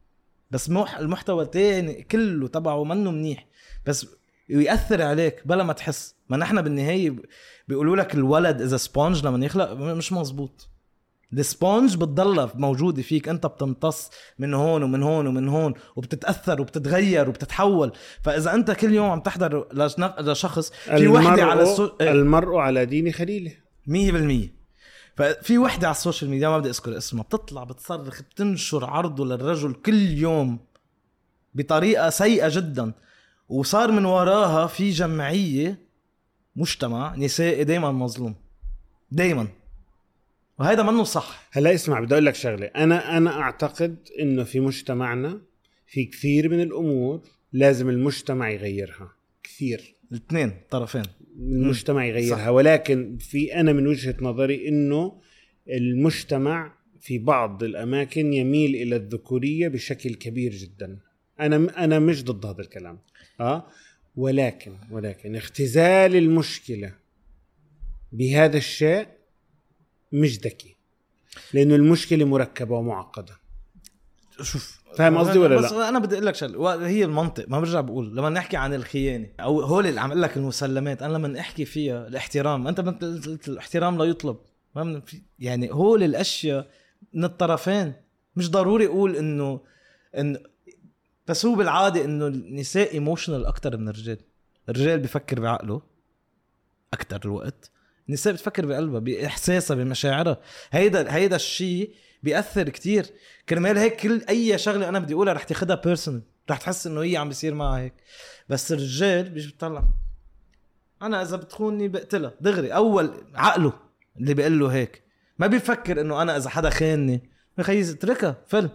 بس المحتوى تاني كله تبعه منه منيح بس يؤثر عليك بلا ما تحس. ما نحن بالنهاية بيقولوا لك الولد إذا سبونج لما يخلق مش مزبوط. السبونج بتضل موجودة فيك أنت بتمتص من هون ومن هون ومن هون وبتتأثر وبتتغير وبتتحول. فإذا أنت كل يوم عم تحضر لشخص في وحدة على السو... المرء على دين خليله مية بالمية. ففي وحدة على السوشيال ميديا ما بدي أذكر اسمها بتطلع بتصرخ بتنشر عرضه للرجل كل يوم بطريقة سيئة جداً وصار من وراها في جمعية مجتمع نسائي دايما مظلوم دايما وهذا منه صح. هلا اسمع بدي اقول لك شغله. انا انا اعتقد انه في مجتمعنا في كثير من الامور لازم المجتمع يغيرها كثير. الاثنين طرفين المجتمع يغيرها صح. ولكن في انا من وجهة نظري انه المجتمع في بعض الاماكن يميل الى الذكورية بشكل كبير جدا. انا انا مش ضد هذا الكلام اه ولكن ولكن اختزال المشكلة بهذا الشيء مش ذكي لأنه المشكلة مركبة ومعقدة. شوف فاهم قصدي ولا بس لا؟ أنا بدي أقول لك شغله هي المنطق. ما برجع بقول لما نحكي عن الخيانة أو هول اللي عم أقول لك المسلمات أنا لما نحكي فيها الاحترام أنت الاحترام لا يطلب ما يعني هول الأشياء من الطرفين مش ضروري أقول إنه إنه بس هو بالعادة إنه النساء ايموشنال أكتر من الرجال. الرجال بيفكر بعقله أكتر الوقت النساء بتفكر بقلبها بإحساسها بمشاعرها. هيدا هيدا الشيء بيأثر كتير كرمال هيك كل أي شغلة أنا بدي أقولها رح تاخدها بيرسونال رح تحس إنه هي عم بيصير معها هيك. بس الرجال بيجي بيطلع أنا إذا بتخوني بقتلها دغري أول عقله اللي بيقول له هيك ما بيفكر إنه أنا إذا حدا خانني بخيز اتركها فل.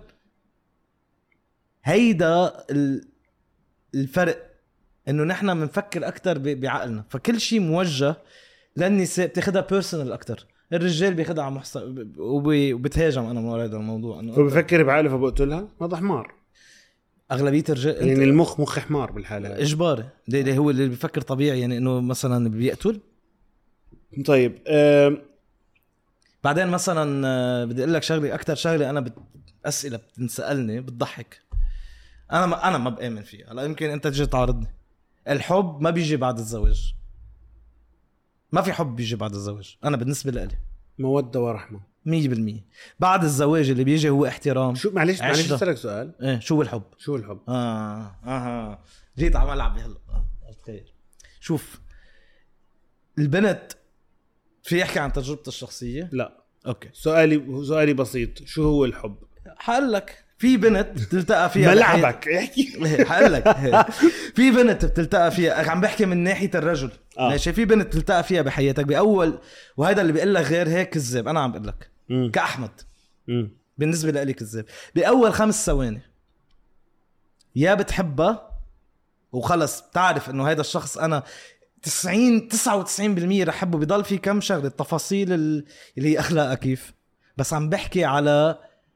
هيدا الفرق انه نحنا بنفكر اكتر بعقلنا. فكل شيء موجه للنساء بتاخدها بيرسونال اكتر. الرجال بياخدها على محصل وبتهاجم انا من هذا الموضوع انه هو بفكر بعقله فبقتلها. هذا حمار اغلبيه الرجال يعني المخ مخ حمار بالحاله اجباري. ده هو اللي بيفكر طبيعي يعني انه مثلا بيقتل. طيب أه... بعدين مثلا أه بدي اقول لك شغله اكتر شغله انا بت... اسئله بتنسالني بتضحك انا ما انا ما بآمن فيها. هلا يمكن انت تجي تعارضني. الحب ما بيجي بعد الزواج. ما في حب بيجي بعد الزواج. انا بالنسبه لي موده ورحمه مية بالمية. بعد الزواج اللي بيجي هو احترام. شو معلش معلش اسالك سؤال. ايه شو الحب؟ شو الحب؟ اه اها جيت عم العب هلا آه. خير. شوف البنت في يحكي عن تجربته الشخصيه. لا اوكي سؤالي سؤالي بسيط. شو هو الحب؟ حقول لك في بنت بتلتقى فيها ملعبك احكي حقول لك في بنت بتلتقى فيها عم بحكي من ناحيه الرجل آه. ماشي. في بنت بتلتقى فيها بحياتك باول وهذا اللي بيقول لك غير هيك كذاب. انا عم بقول لك م. كاحمد م. بالنسبه لي كذاب. باول خمس ثواني يا بتحبها وخلص بتعرف انه هذا الشخص انا تسعين تسعة وتسعين بالمية رح حبه. بيضل في كم شغله التفاصيل اللي هي اخلاقها كيف بس عم بحكي على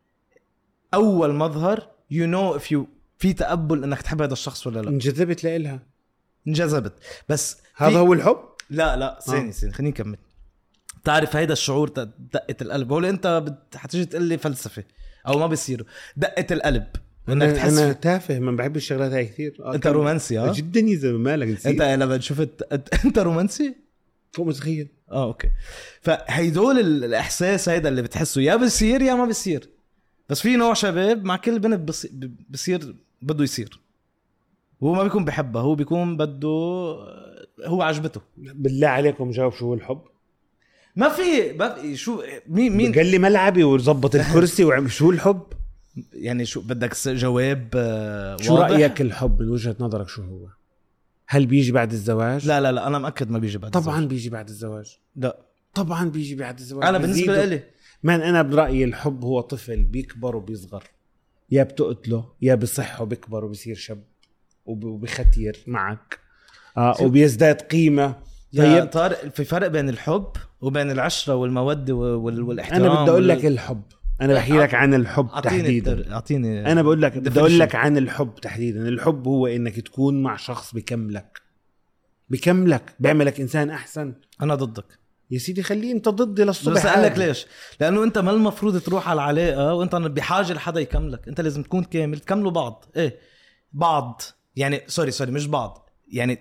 اول مظهر you know if you في تقبل انك تحب هذا الشخص ولا لا. انجذبت لإلها، انجذبت، بس هذا هو الحب. لا لا ثاني ثاني خليني نكمل. تعرف هيدا الشعور دقة القلب، هو انت بت... حتيجي تقول لي فلسفه او ما بيصيروا دقة القلب انك تحس. انا تافه ما بحب الشغلات هاي كثير. انت رومانسي ها جدا يا زلمه، مالك نسيت انت لما شفت انت رومانسي فوق متخيل. اه اوكي. فهيدول الاحساس هيدا اللي بتحسه يا بيصير يا ما بيصير. بس في نوع شباب مع كل بنت بصير بده يصير، هو ما بيكون بحبها، هو بيكون بده هو عجبته. بالله عليكم جاوب شو هو الحب. ما في ما في شو مين مين قال لي ملعبي وظبط الكرسي وعم شو الحب يعني. شو بدك جواب شو واضح؟ رأيك الحب من وجهة نظرك شو هو؟ هل بيجي بعد الزواج؟ لا لا لا انا مأكد ما بيجي بعد طبعا الزواج. بيجي بعد الزواج. لا طبعا بيجي بعد الزواج. انا بالنسبه لي من انا برأيي الحب هو طفل بيكبر وبيصغر، يا بتقتله يا بصحه بيكبر وبيصير شاب وبختير معك آه وبيزداد قيمة. طيب طارق في فرق بين الحب وبين العشرة والمودة والاحترام. انا بدي اقول لك الحب، انا بحكي لك عن الحب تحديدا. اعطيني انا بقول لك بدي اقول لك عن الحب تحديدا. الحب هو انك تكون مع شخص بكملك بكملك بيعملك انسان احسن. انا ضدك يا سيدي، خليه انت ضدي للصبح. بس اقول لك ليش؟ لانه انت ما المفروض تروح على العلاقه وانت بحاجه لحدا يكملك. انت لازم تكون كامل، تكملوا بعض. ايه بعض يعني سوري سوري مش بعض يعني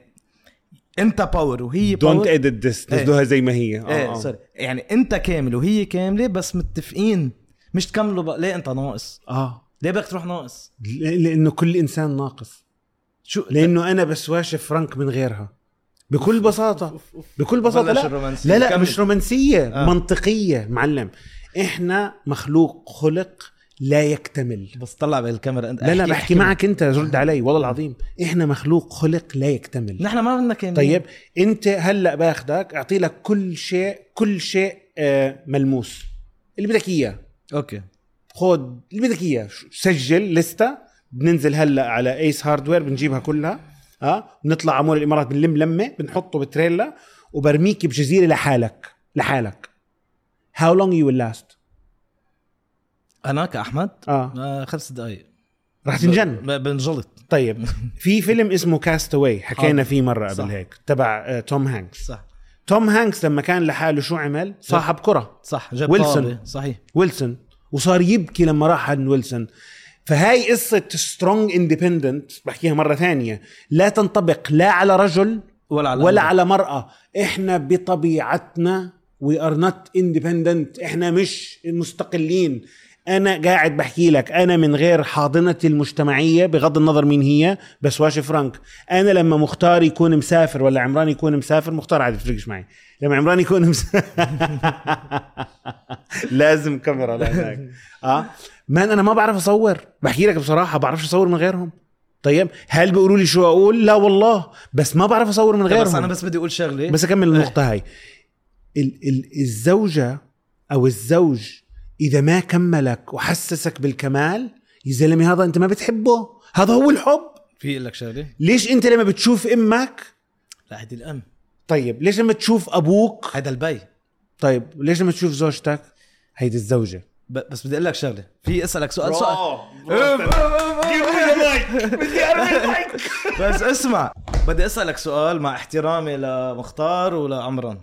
انت باور وهي باور. دونت اديت ذس نزلوها زي ما هي. اه ايه سوري يعني انت كامل وهي كامله بس متفقين، مش تكملوا بقى. ليه انت ناقص؟ اه ليه بدك تروح ناقص؟ لانه كل انسان ناقص. شو لانه انا بسواش فرانك من غيرها بكل بساطه. بكل بساطه. لا لا, لا مش رومانسيه. آه. منطقيه معلم. احنا مخلوق خلق لا يكتمل. بس طلع بالكاميرا انت. لا لا بحكي معك انت، رد علي والله العظيم. احنا مخلوق خلق لا يكتمل. نحن ما بدنا كاملين. طيب انت هلا باخدك اعطي لك كل شيء كل شيء آه ملموس اللي بدك اياه. اوكي خد اللي بدك اياه، سجل لستة. بننزل هلا على ايس هاردوير بنجيبها كلها. اه بنطلع على مول الامارات بنلم لمه بنحطه بتريلا وبرميك بجزيره لحالك لحالك. how long you will last؟ انا كأحمد اه, آه خمس دقايق راح تنجن. بنجلط. طيب في فيلم اسمه كاستاوي حكينا فيه مره قبل هيك تبع آه توم هانكس. صح. توم هانكس لما كان لحاله شو عمل؟ صاحب كرة. صح. جاب ويلسون. صحيح ويلسون وصار يبكي لما راح عند ويلسون. فهاي قصة strong independent بحكيها مرة ثانية لا تنطبق لا على رجل ولا على, ولا على مرأة. احنا بطبيعتنا we are not independent. احنا مش مستقلين. انا قاعد بحكي لك انا من غير حاضنتي المجتمعية بغض النظر مين هي بس واش فرانك. انا لما مختار يكون مسافر ولا عمران يكون مسافر، مختار عادي تفرقش معي. لما عمران يكون مسافر لازم كاميرا لهناك. اه مان انا ما بعرف اصور، بحكي لك بصراحه بعرفش اصور من غيرهم. طيب هل بيقولوا لي شو اقول؟ لا والله بس ما بعرف اصور من غيرهم. بس انا بس بدي اقول شغله بس اكمل النقطه هاي. ال- ال- الزوجه او الزوج اذا ما كملك وحسسك بالكمال يا زلمه هذا انت ما بتحبه. هذا هو الحب. في لك شغله، ليش انت لما بتشوف امك؟ لا هدي الام. طيب ليش لما تشوف ابوك؟ هذا البي. طيب ليش لما تشوف زوجتك؟ هيدي الزوجه. بس بدي اقول لك شغله، في اسالك سؤال سؤال جيبوا لي مايك بدي ارمي المايك. بس اسمع بدي اسالك سؤال مع احترامي لمختار ولعمران.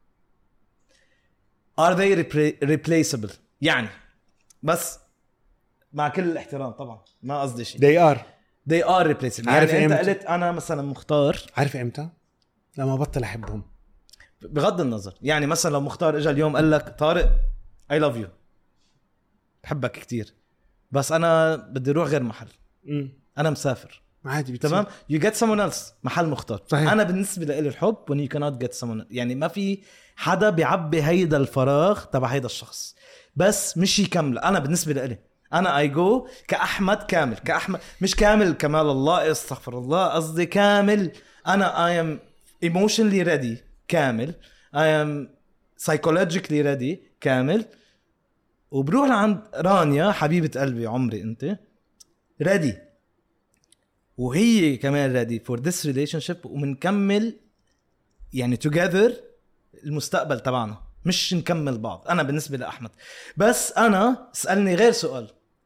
are they replaceable؟ يعني بس مع كل الاحترام طبعا ما قصدي شيء. they are they are replaceable. يعني انت قلت انا مثلا مختار، عارف امتى؟ لما بطل احبهم. بغض النظر يعني مثلا لو مختار اجى اليوم قال لك طارق I love you بحبك كتير بس انا بدي اروح غير محل. م. انا مسافر عادي تمام. you get someone else محل مختار. صحيح. انا بالنسبه لي الحب when you cannot get someone، يعني ما في حدا بيعبي هيدا الفراغ تبع هيدا الشخص بس مش يكمل. انا بالنسبه لي انا اي جو كاحمد كامل، كاحمد مش كامل كمال الله استغفر الله، قصدي كامل. انا I am emotionally ready كامل، I am psychologically ready كامل، وبروح لعند رانيا حبيبة قلبي عمري انت ready وهي كمان ready for this relationship ومنكمل يعني together المستقبل تبعنا. مش نكمل بعض. انا بالنسبه لاحمد بس انا اسالني غير سؤال،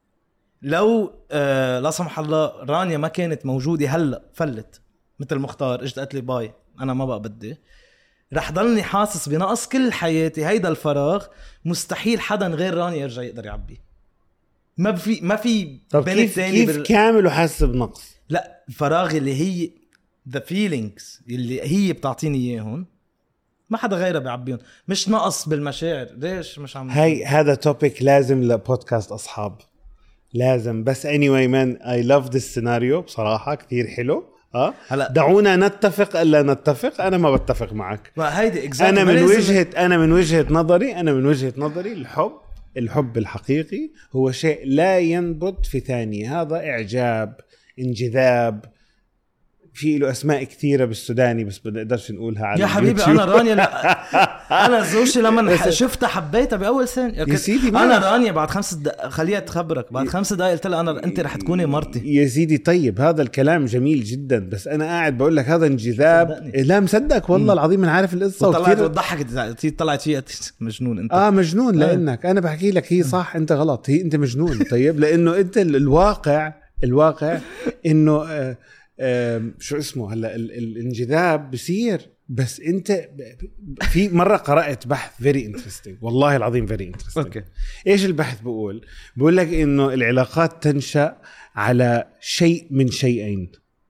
لو آه لا سمح الله رانيا ما كانت موجوده هلا فلت مثل مختار اجت قالت لي باي انا ما بقى بدي، رح ضلني حاسس بنقص كل حياتي. هيدا الفراغ مستحيل حدا غير رانيا يرجع يقدر يعبيه. ما في ما في طب كيف, كيف بال... كامل وحاسس بنقص؟ لا الفراغ اللي هي the feelings اللي هي بتعطيني اياهم ما حدا غيره بيعبيهم. مش نقص بالمشاعر. ليش مش عم هاي هذا توبيك لازم لبودكاست اصحاب لازم. بس anyway man I love this scenario بصراحة كثير حلو. اه هلا دعونا نتفق الا نتفق. انا ما بتفق معك. ما هيدي exactly انا من وجهة انا من وجهة نظري انا من وجهة نظري الحب الحب الحقيقي هو شيء لا ينبت في ثانية. هذا اعجاب انجذاب في له اسماء كثيره بالسوداني بس بنقدرش نقولها على يا حبيبي. انا رانيا لا انا زوجتي لما شفتها حبيتها باول سنه يا سيدي. انا رانيا بعد خمس دقائق خليها تخبرك بعد خمس دقائق قلت لها انا انت رح تكوني مرتي يا سيدي. طيب هذا الكلام جميل جدا بس انا قاعد بقول لك هذا انجذاب. صدقني. لا مصدق والله م. العظيم انا عارف القصه وطلعت وضحكت طلعت فيها مجنون انت. اه مجنون لانك انا بحكي لك هي صح انت غلط. هي انت مجنون. طيب لانه انت الواقع الواقع انه آه شو اسمه هلا الانجذاب بصير. بس انت في مره قرات بحث very interesting والله العظيم very interesting. اوكي ايش البحث بقول؟ بقول لك انه العلاقات تنشأ على شيء من شيئين.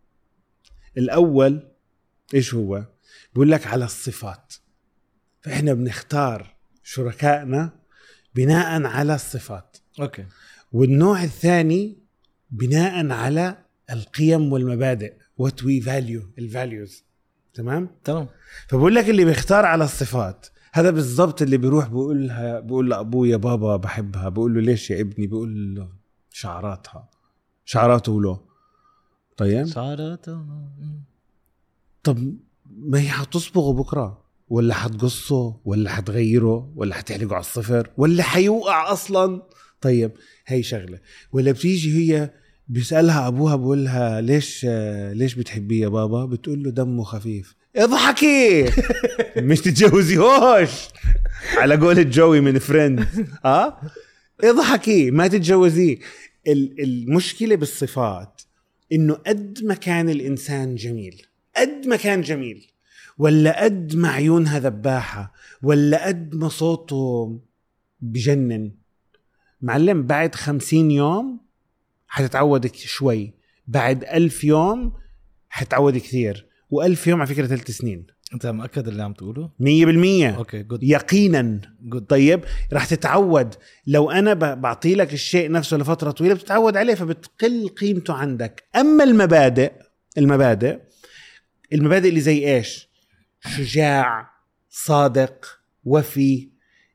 الاول ايش هو؟ بقول لك على الصفات. فاحنا بنختار شركائنا بناء على الصفات. اوكي. والنوع الثاني بناء على القيم والمبادئ what we value الvalues. تمام تمام. فبقول لك اللي بيختار على الصفات هذا بالضبط اللي بيروح بقولها بقول لأبويا بابا بحبها بقول له ليش يا ابني بقول له شعراتها شعراته له. طيب شعراته. طب ما هي حتصبغه بكرة ولا حتقصه ولا حتغيره ولا حتحلقه على الصفر ولا حيوقع أصلا. طيب هاي شغلة. ولا بتيجي هي بيسألها أبوها بقولها ليش ليش بتحبيه يا بابا بتقول له دمه خفيف. اضحكي مش تتجوزيهوش على قول الجوي من فريند. اه اضحكي ما تتجوزيه. المشكلة بالصفات إنه قد ما كان الإنسان جميل قد ما كان جميل ولا قد ما عيونها ذباحة ولا قد ما صوته بجنن معلم بعد خمسين يوم حتتعودك شوي. بعد ألف يوم حتتعود كثير. وألف يوم على فكرة ثلاث سنين. أنت مأكد اللي عم تقوله؟ مية بالمية. أوكي good. يقينا good. طيب رح تتعود. لو أنا بعطي لك الشيء نفسه لفترة طويلة بتتعود عليه فبتقل قيمته عندك. أما المبادئ المبادئ المبادئ اللي زي إيش؟ شجاع صادق وفي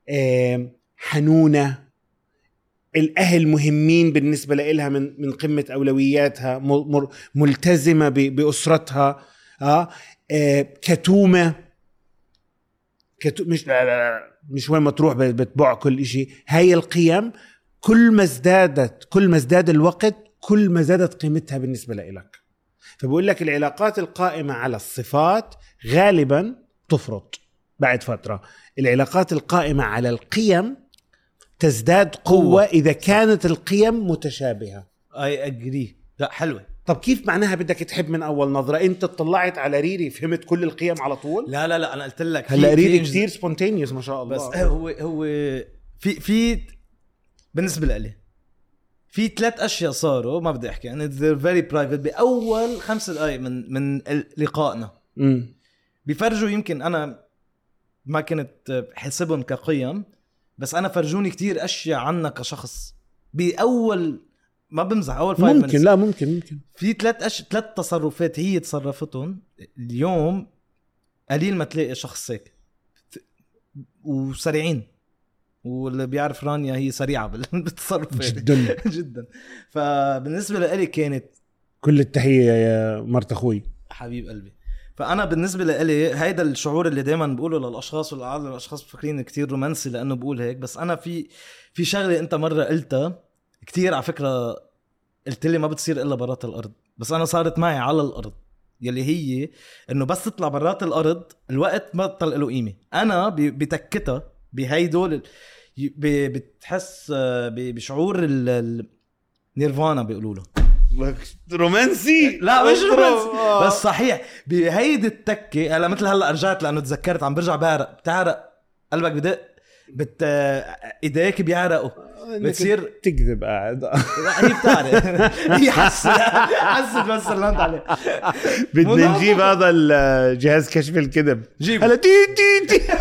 حنونة. الأهل مهمين بالنسبة لإلها من من قمة أولوياتها. ملتزمة بأسرتها. آه. آه كتومة كتو مش لا لا مش وين ما تروح بتبع كل إشي. هاي القيم كل ما ازدادت كل ما ازداد الوقت كل ما زادت قيمتها بالنسبة لإلك. فبقول لك العلاقات القائمة على الصفات غالبا تفرط بعد فترة. العلاقات القائمة على القيم تزداد قوة إذا كانت القيم متشابهة. أي أجري. لا حلوة. طب كيف معناها بدك تحب من أول نظرة؟ أنت اطلعت على ريري فهمت كل القيم على طول؟ لا لا لا أنا قلت لك هلا ريري كتير سبونتينيوس ما شاء الله. بس هو هو في في بالنسبة لي في ثلاث أشياء صاروا ما بدي أحكي يعني they're very private بأول خمس دقايق من من لقائنا. امم بيفرجوا يمكن أنا ما كنت حسبهم كقيم بس أنا فرجوني كتير أشياء عنك كشخص بأول ما بمزح أول فايف ممكن منس. لا ممكن ممكن في ثلاث أش ثلاث تصرفات هي تصرفتهم اليوم قليل ما تلاقي شخص هيك وسريعين. واللي بيعرف رانيا هي سريعة بالتصرفات جدا جدا. فبالنسبة لي كانت كل التحية يا مرت أخوي حبيب قلبي. فأنا بالنسبة لي هيدا الشعور اللي دايما بقوله للأشخاص والأعلى الأشخاص فاكرين كتير رومانسي لأنه بقول هيك. بس أنا في في شغلة أنت مرة قلتها كتير على فكرة قلت لي ما بتصير إلا برات الأرض بس أنا صارت معي على الأرض يلي هي إنه بس تطلع برات الأرض الوقت ما تطلق له قيمة. أنا بتكتها بهاي دول ب- بتحس ب- بشعور النيرفانا بيقولوا له رومانسي. لا مش أضرب. رومانسي آه. بس صحيح بهيدي التكه. هلا مثل هلا رجعت لانه تذكرت عم برجع بعرق بتعرق قلبك بدق بت ايديك بيعرقوا بتصير تكذب قاعد. لا هي بتعرف هي حس حست بس اللي انت عليه. بدنا نجيب هذا الجهاز كشف الكذب جيب هلا تي تي تي.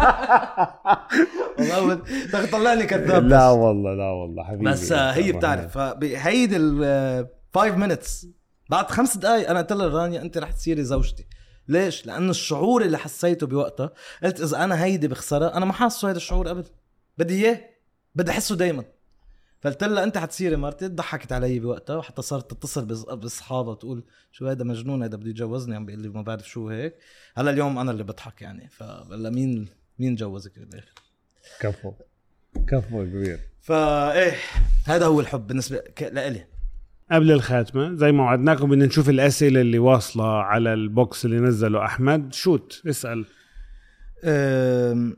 والله بدك تطلعني كذاب. لا والله لا والله حبيبي. بس هي بتعرف فهيدي ال five minutes بعد خمس دقايق انا قلت لها رانيا انت رح تصيري زوجتي. ليش؟ لانه الشعور اللي حسيته بوقتها قلت اذا انا هيدي بخسرها انا ما حاسه هذا الشعور ابدا بدي اياه بدي احسه دايما. فقلت لها انت حتصيري مرتي. ضحكت علي بوقتها وحتى صارت تتصل باصحابها تقول شو هذا مجنون هذا بده يتجوزني عم بيقول لي ما بعرف شو هيك. هلا اليوم انا اللي بضحك يعني فلا مين مين جوزك بالاخر. كفو كفو كبير. فايه هذا هو الحب بالنسبه لإلي. قبل الخاتمة زي ما وعدناكم بدنا نشوف الأسئلة اللي واصلة على البوكس اللي نزله أحمد. شوت اسأل. أم...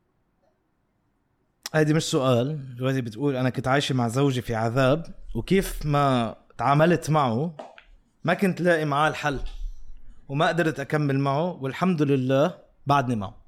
هذه مش سؤال. جوازي بتقول أنا كنت عايشة مع زوجي في عذاب وكيف ما تعاملت معه ما كنت لاقي معاه الحل وما قدرت أكمل معه والحمد لله بعدني معه.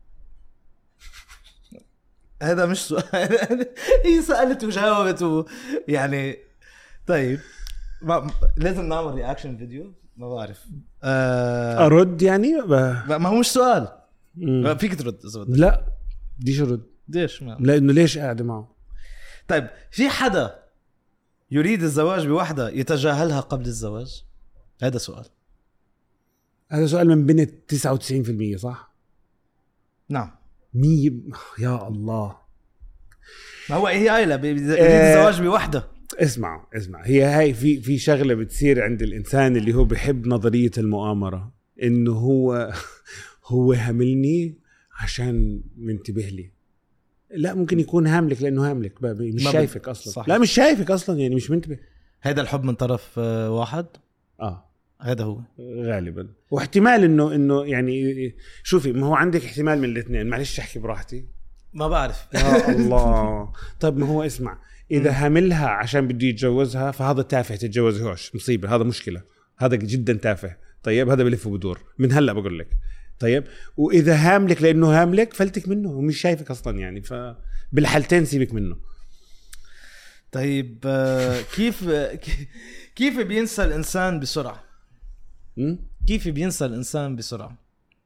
هذا مش سؤال. هي سألت وجاوبت و... يعني طيب ما... لازم نعمل رياكشن فيديو ما بعرف أه... أرد يعني ب... ما هو مش سؤال. مم. فيك ترد إذا بدك. لا بديش أرد. ليش ما لأنه ليش قاعدة معه. طيب في حدا يريد الزواج بوحدة يتجاهلها قبل الزواج؟ هذا سؤال. هذا سؤال من بين تسعة وتسعين بالمية صح؟ نعم. مية. يا الله. ما هو هي قايلة يريد الزواج بوحدة. اسمع اسمع هي هاي في في شغلة بتصير عند الإنسان اللي هو بيحب نظرية المؤامرة إنه هو هو هملني عشان منتبه لي. لا ممكن يكون هاملك لأنه هاملك مش شايفك أصلا. صحيح. لا مش شايفك أصلا يعني مش منتبه. هذا الحب من طرف واحد. آه هذا هو غالبا. واحتمال إنه إنه يعني شوفي ما هو عندك احتمال من الاثنين. معلش أحكي براحتي. ما بعرف. يا الله. طيب ما هو اسمع إذا هملها عشان بدي يتجوزها فهذا تافه. تتجوزهاش مصيبة. هذا مشكلة. هذا جدا تافه. طيب هذا بلف وبدور من هلأ بقول لك. طيب وإذا هاملك لأنه هاملك فلتك منه ومش شايفك أصلا يعني فبالحالتين سيبك منه. طيب كيف كيف بينسى الإنسان بسرعة؟ م? كيف بينسى الإنسان بسرعة؟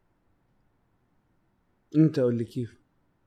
أنت قول لي كيف.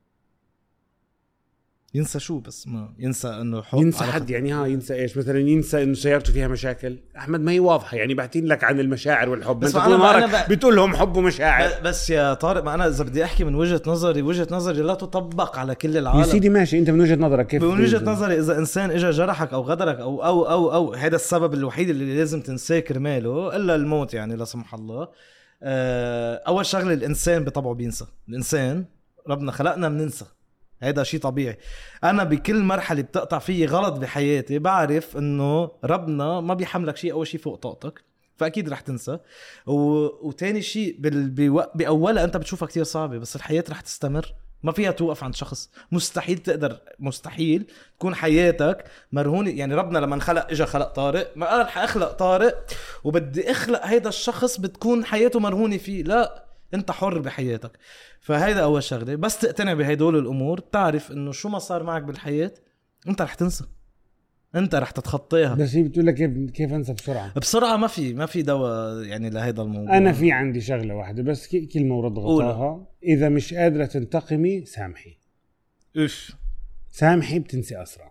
ينسى شو بس ما ينسى انه حب ينسى حد يعني ها ينسى ايش مثلا ينسى انه سيارته فيها مشاكل. احمد ما هي واضحه يعني بعتين لك عن المشاعر والحب بس انت طول نهارك بتقول لهم حب ومشاعر. بس يا طارق ما انا اذا بدي احكي من وجهه نظري وجهه نظري لا تطبق على كل العالم يا سيدي ماشي انت من وجهه نظرك كيف. من وجهه نظري اذا انسان اجى جرحك او غدرك او او او او هذا السبب الوحيد اللي لازم تنساه كرماله الا الموت يعني لا سمح الله. اول شغله الانسان بطبعه بينسى. الانسان ربنا خلقنا بننسى. هيدا شيء طبيعي. أنا بكل مرحلة بتقطع فيه غلط بحياتي بعرف إنه ربنا ما بيحملك شيء أول شيء فوق طاقتك فأكيد رح تنسى. و... وتاني شيء بال... بو... بأولها أنت بتشوفها كتير صعبة بس الحياة رح تستمر. ما فيها توقف عند شخص. مستحيل تقدر مستحيل تكون حياتك مرهونة. يعني ربنا لما خلق إجا خلق طارق ما قال حأخلق طارق وبدي أخلق هيدا الشخص بتكون حياته مرهونة فيه. لا انت حر بحياتك. فهيدا اول شغله. بس تقتنع بهدول الامور تعرف انه شو ما صار معك بالحياه انت رح تنسى. انت رح تتخطيها. بس هي بتقول لك كيف كيف انسى بسرعه. بسرعه ما في ما في دواء يعني لهيدا الموضوع. انا في عندي شغله واحده بس كلمه ورد غطاها. اذا مش قادره تنتقمي سامحي. ايش سامحي بتنسي اسرع.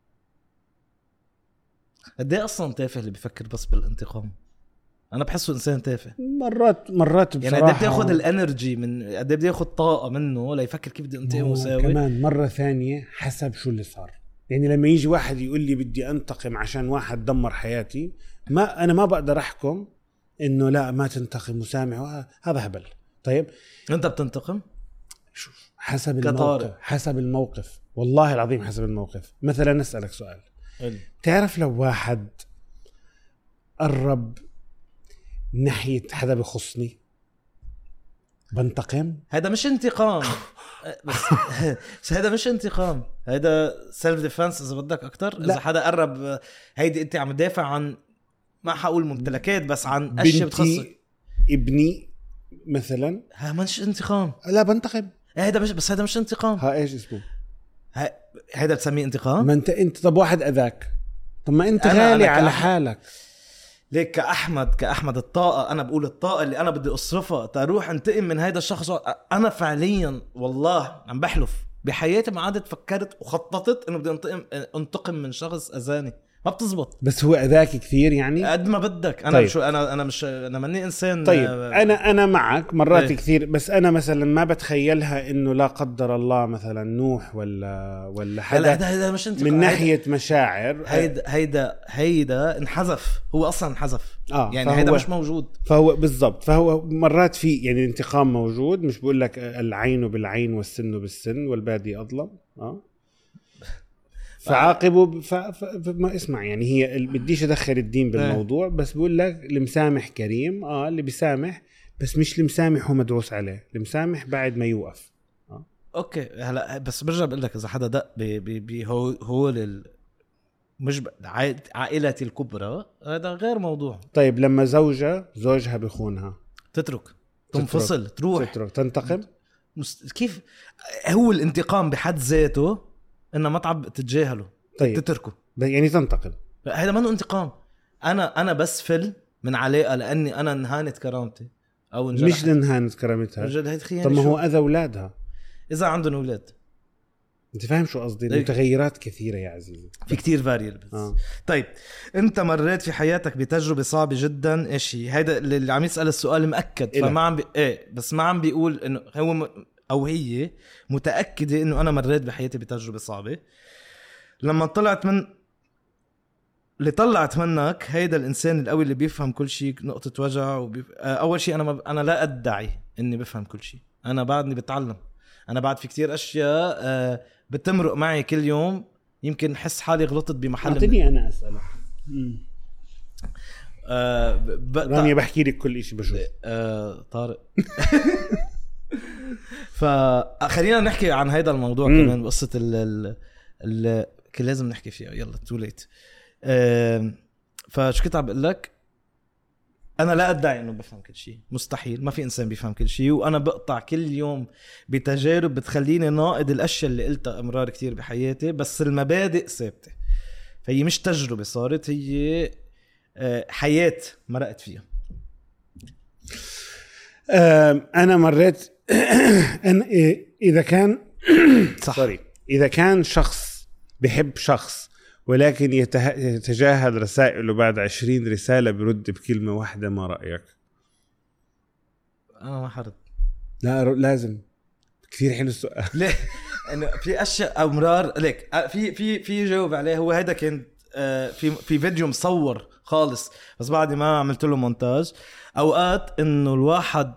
قد ايه اصلا تافه اللي بيفكر بس بالانتقام. انا بحسه انسان تافه مرات مرات بصراحه. يعني قد ايه بتاخذ الانرجي من قد ايه بياخذ طاقه منه ليفكر كيف بدي انتقم وساوي. كمان مره ثانيه حسب شو اللي صار. يعني لما يجي واحد يقول لي بدي انتقم عشان واحد دمر حياتي ما انا ما بقدر احكم انه لا ما تنتقم وسامح. هذا هبل. طيب انت بتنتقم شوف حسب الموقف. حسب الموقف والله العظيم حسب الموقف. مثلا نسألك سؤال قل. تعرف لو واحد قرب ناحية حدا بخصني بنتقم. هذا مش انتقام بس بس هذا مش انتقام، هذا سيلف ديفنس اذا بدك اكتر. اذا حدا قرب هيدي انت عم تدافع عن ما حقول ممتلكات بس عن اشياء بتخصك ابني مثلا، ها مش انتقام. لا بنتقم هذا مش بس هذا مش انتقام. ها ايش اسمه هذا بتسميه انتقام؟ ما انت انت طب واحد اذاك، طب ما انت غالي أنا على حالك. ليك كأحمد كأحمد الطاقة، أنا بقول الطاقة اللي أنا بدي أصرفها تروح انتقم من هيدا الشخص. أنا فعليا والله عم بحلف بحياتي ما عادت فكرت وخططت إنه بدي انتقم انتقم من شخص أذاني، ما بتزبط. بس هو أذاك كثير يعني قد ما بدك. أنا طيب. شو أنا أنا مش أنا مني إنسان. طيب أنا أنا معك مرات ايه. كثير، بس أنا مثلا ما بتخيلها إنه لا قدر الله مثلا نوح ولا ولا حدا هيدا هيدا مش انتقام من ناحية هيدا مشاعر. هيدا هيدا هيدا انحذف، هو أصلا انحذف. آه يعني هيدا مش موجود. فهو بالضبط، فهو مرات في يعني الانتقام موجود، مش بقول لك العين بالعين والسن بالسن والبادي أظلم. آه فعاقبه ف... ف... ما اسمع يعني هي بديش ادخل الدين بالموضوع، بس بقول لك المسامح كريم. اه اللي بيسامح، بس مش المسامح هو مدروس عليه، المسامح بعد ما يوقف. اه اوكي هلا بس برجع بقول لك اذا حدا دق ب ب هو هو لل مش عائلتي الكبرى، هذا غير موضوع. طيب لما زوجة زوجها بخونها تترك تنفصل تترك. تروح تترك. تنتقم مست... كيف هو الانتقام بحد ذاته انه ما تعب تتجاهله. طيب تتركه يعني تنتقم، هذا ما انتقام. انا انا بس فل من علاقه لاني انا انهانت كرامتي او انجرحت. مش انهانت كرامتها، طب ما هو اذى اولادها اذا عندهم اولاد. انت فاهم شو قصدي؟ متغيرات كثيره يا عزيزي، في كتير فاريبلز. آه. طيب انت مريت في حياتك بتجربه صعبه جدا، ايش هي هيدا اللي عم يسال السؤال مأكد فما عم بي... ايه بس ما عم بيقول انه هو م... او هي متاكده انه انا مريت بحياتي بتجربه صعبه. لما طلعت من اللي طلعت منك هيدا الانسان القوي اللي بيفهم كل شيء نقطه وجع وبيف... اول شيء انا ما... انا لا ادعي اني بفهم كل شيء، انا بعدني بتعلم. انا بعد في كتير اشياء آه بتمرق معي كل يوم، يمكن حس حالي غلطت بمحل. اعطيني انا اسالك. آه ب... راني بحكي لك كل شيء بشوف. آه طارق فخلينا نحكي عن هيدا الموضوع مم. كمان قصه ال ال, ال... كل لازم نحكي فيها. يلا تو ليت. آه فش كنت عم بقول لك، انا لا ادعي انه بفهم كل شيء، مستحيل، ما في انسان بيفهم كل شيء، وانا بقطع كل يوم بتجارب بتخليني ناقد الاشياء اللي قلتها امرار كتير بحياتي، بس المبادئ ثابته. فهي مش تجربه صارت، هي حياه مرقت فيها. انا مريت أنا اذا كان صح. سوري اذا كان شخص بحب شخص ولكن يتجاهل رسائله بعد عشرين رسالة برد بكلمة واحدة، ما رأيك؟ أنا ما حرد. لا لازم. كثير حلو السؤال. ليه؟ إنه في أشياء أمرار ليك في في في جاوب عليه. هو هيدا كان في في فيديو مصور خالص، بس بعد ما عملت له مونتاج. أوقات إنه الواحد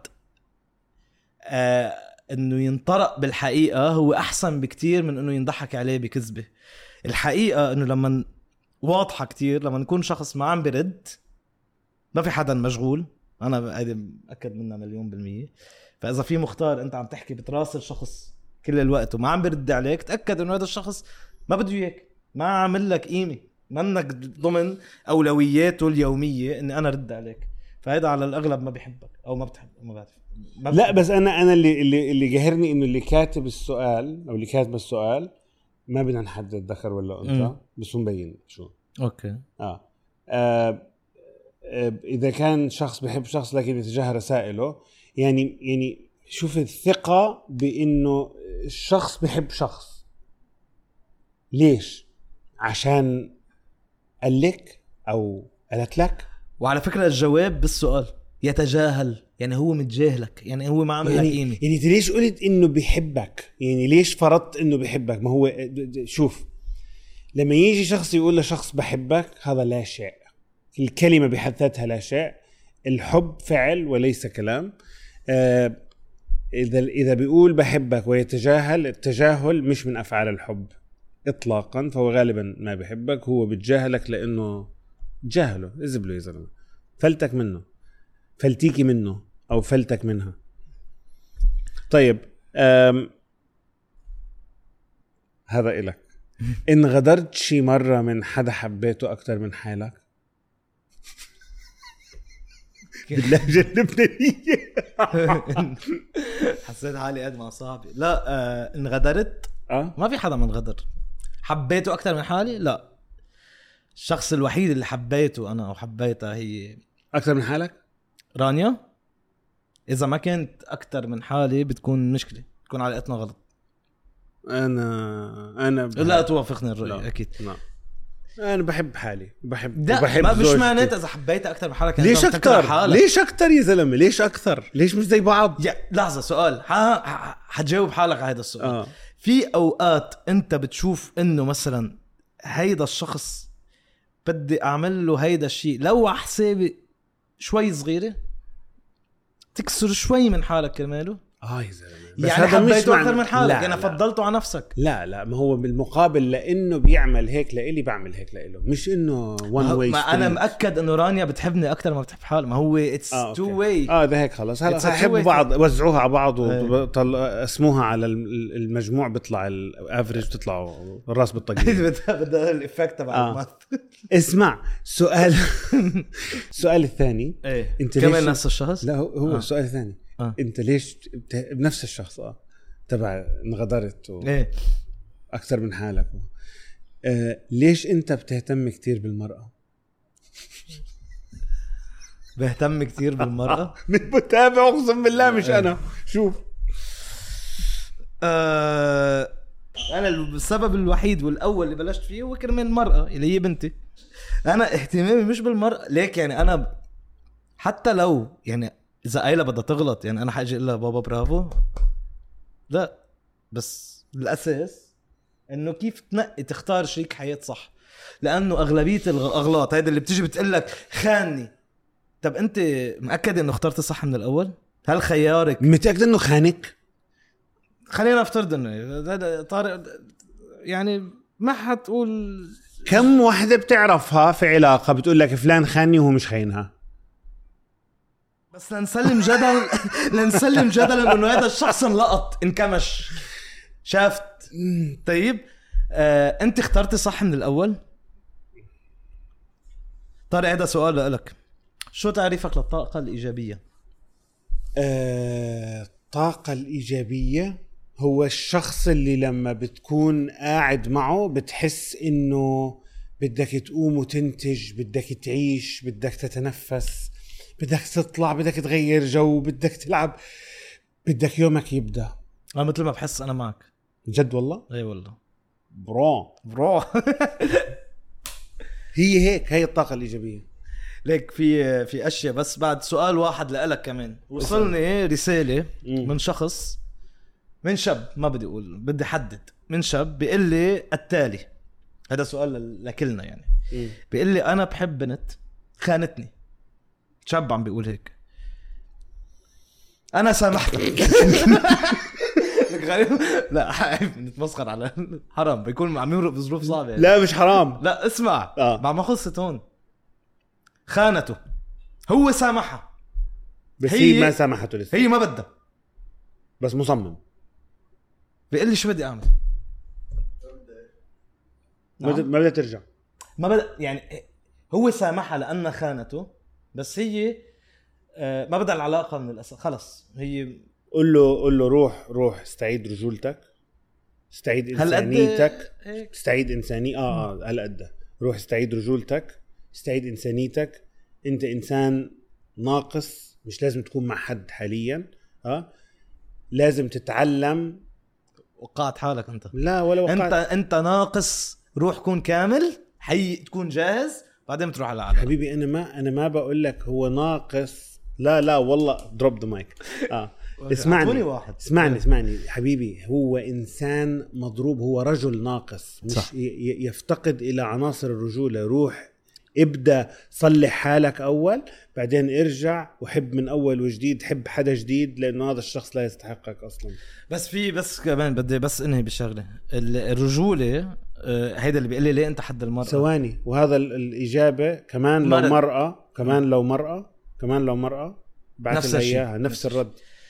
إنه ينطرق بالحقيقة هو أحسن بكتير من إنه ينضحك عليه بكذبة. الحقيقة انه لما واضحة كتير، لما نكون شخص ما عم برد، ما في حدا مشغول، انا هيدا مأكد منها مليون بالمية. فاذا في مختار انت عم تحكي بتراسل شخص كل الوقت وما عم برد عليك، تأكد انه هذا الشخص ما بده اياك، ما عامل لك قيمة، منك ضمن اولوياته اليومية اني انا رد عليك. فهذا على الاغلب ما بيحبك او ما بتحب، ما بعرف. لا بس انا انا اللي اللي اللي قهرني انه اللي كاتب السؤال او اللي كاتب السؤال ما بدنا نحدد ذكر ولا أنثى، بس مبين شو. أوكي. آه. آه. آه. إذا كان شخص بيحب شخص لكن يتجاهل رسائله، يعني يعني شوف الثقة بإنه الشخص بيحب شخص. ليش؟ عشان قال لك أو قالت لك. وعلى فكرة الجواب بالسؤال يتجاهل، يعني هو متجاهلك، يعني هو ما عمل يعني لك قيمة. يعني انت ليش قلت انه بيحبك؟ يعني ليش فرضت انه بيحبك؟ ما هو شوف، لما يجي شخص يقول لشخص بحبك، هذا لا شيء، الكلمة بحد ذاتها لا شيء. الحب فعل وليس كلام. آه اذا اذا بيقول بحبك ويتجاهل، التجاهل مش من افعال الحب اطلاقا، فهو غالبا ما بيحبك، هو بتجاهلك لانه جاهله، اذبله يا زلمه، فلتك منه، فلتيكي منه أو فلتك منها. طيب أم... هذا إلك. إن غدرت شي مرة من حدا حبيته أكتر من حالك؟ باللهجة اللبنانية. حسيت حالي قاعد مع صاحبي. لا آه انغدرت أه؟ ما في حدا من غدر. حبيته أكتر من حالي؟ لا. الشخص الوحيد اللي حبيته أنا أو حبيتها هي أكتر من حالك؟ رانيا. إذا ما كانت أكتر من حالي بتكون مشكلة، بتكون علاقتنا غلط. أنا أنا بحب... لا توافقني الرأي. لا. أكيد لا. أنا بحب حالي بحب لا بحب ما مش زوجتي. معناتها إذا حبيتها أكتر من حالك ليش أكتر؟ ليش أكتر يا زلمة؟ ليش أكتر؟ ليش مش زي بعض؟ يا لحظة سؤال ح... ح... حتجاوب حالك على هذا السؤال. آه. في أوقات أنت بتشوف إنه مثلا هيدا الشخص بدي أعمل له هيدا الشيء لو على حسابي شوي صغيرة تكسر شوي من حالك كرماله. آه يا زلمة بس يعني هذا مش حبيته أكتر من حالك. لا أنا لا. فضلته على نفسك. لا لا ما هو بالمقابل لأنه بيعمل هيك لإلي بعمل هيك لإله، مش إنه one way ما أنا street. مأكد إنه رانيا بتحبني أكتر ما بتحب حالها. ما هو it's آه two way. اه ده هيك خلاص. هلا حبوا بعض وزعوها على بعض واسموها على المجموع بيطلع الافريج بتطلع الراس بالطقية. بدها الإفكت تبع. اسمع سؤال. السؤال الثاني ايه انت كمان نفس الشخص؟ لا هو آه. السؤال الثاني آه. انت ليش بت... بنفس الشخص اه تبع انغدرت و... ايه اكثر من حالك و... آه ليش انت بتهتم كتير بالمرأة؟ بهتم كتير بالمرأة. من متابع اقسم بالله مش انا. شوف آه انا السبب الوحيد والاول اللي بلشت فيه هو كرمال المرأة اللي هي بنتي. انا اهتمامي مش بالمرأة ليك يعني. انا حتى لو يعني اذا قايله بدها تغلط يعني انا حاجي اقول لها بابا برافو لا، بس الاساس انه كيف تنقي تختار شريك حياة صح. لانه اغلبية الاغلاط هيدا اللي بتيجي بتقلك خاني. طب انت مأكد انه اخترت صح من الاول؟ هل خيارك متأكد انه خانك؟ خلينا نفترض انه هذا طارق يعني ما حتقول. كم واحدة بتعرفها في علاقة بتقول لك فلان خاني وهو مش خاينها؟ بس لنسلم جدل لنسلم جدل انه هذا الشخص انلقط انكمش شافت. طيب آه، انت اخترتي صح من الاول؟ طارق هذا سؤال لك. شو تعريفك للطاقة الإيجابية؟ آه، الطاقة الإيجابية هو الشخص اللي لما بتكون قاعد معه بتحس إنه بدك تقوم وتنتج، بدك تعيش، بدك تتنفس، بدك تطلع، بدك تغير جو، بدك تلعب، بدك يومك يبدأ. أنا مثل ما بحس أنا معك. جد والله؟ أي والله. برو برو. هي هيك، هي الطاقة الإيجابية. ليك في في أشياء. بس بعد سؤال واحد لألك كمان. وصلني رسالة من شخص، من شاب، ما بدي أقول بدي حدد، من شاب بيقول لي التالي. هذا سؤال لكلنا يعني. بيقول لي أنا بحب بنت خانتني. شاب عم بيقول هيك. أنا سامحت. غريب. لا حايف نتمسخر على حرام بيكون عم يمرق بظروف صعبة يعني. لا مش حرام. لا اسمع آه. مع ما خلصت هون. خانته، هو سامحها بس هي, هي ما سامحته لسه. هي ما بدها بس مصمم. بيقول لي شو بدي اعمل؟ ما نعم. ما بدها ترجع. ما بدها يعني. هو سامحها لأنها خانته، بس هي ما بدها العلاقة من الأساس. خلص هي قل له قل له روح روح استعيد رجولتك، استعيد إنسانيتك، استعيد إنساني آه آه هل قد روح استعيد رجولتك، استعيد إنسانيتك. أنت إنسان ناقص، مش لازم تكون مع حد حاليا. ها لازم تتعلم. وقعت حالك أنت. لا ولا وقعت. أنت أنت ناقص، روح كون كامل، حي تكون جاهز، بعدين بتروح على العالم. حبيبي أنا ما أنا ما بقول لك هو ناقص. لا لا والله drop the mic. آه اسمعني واحد. اسمعني اسمعني حبيبي، هو إنسان مضروب، هو رجل ناقص، مش صح. يفتقد إلى عناصر الرجولة. روح ابدأ صلح حالك أول، بعدين ارجع وحب من أول وجديد، حب حدا جديد، لأنه هذا الشخص لا يستحقك أصلا. بس في بس كمان بدي بس انهي بشغله. الرجولة هيدا اللي بيقول لي ليه أنت حد المرأة. ثواني، وهذا الإجابة كمان لو مرأة، كمان لو مرأة، كمان لو مرأة بعت لها إياها نفس الرد.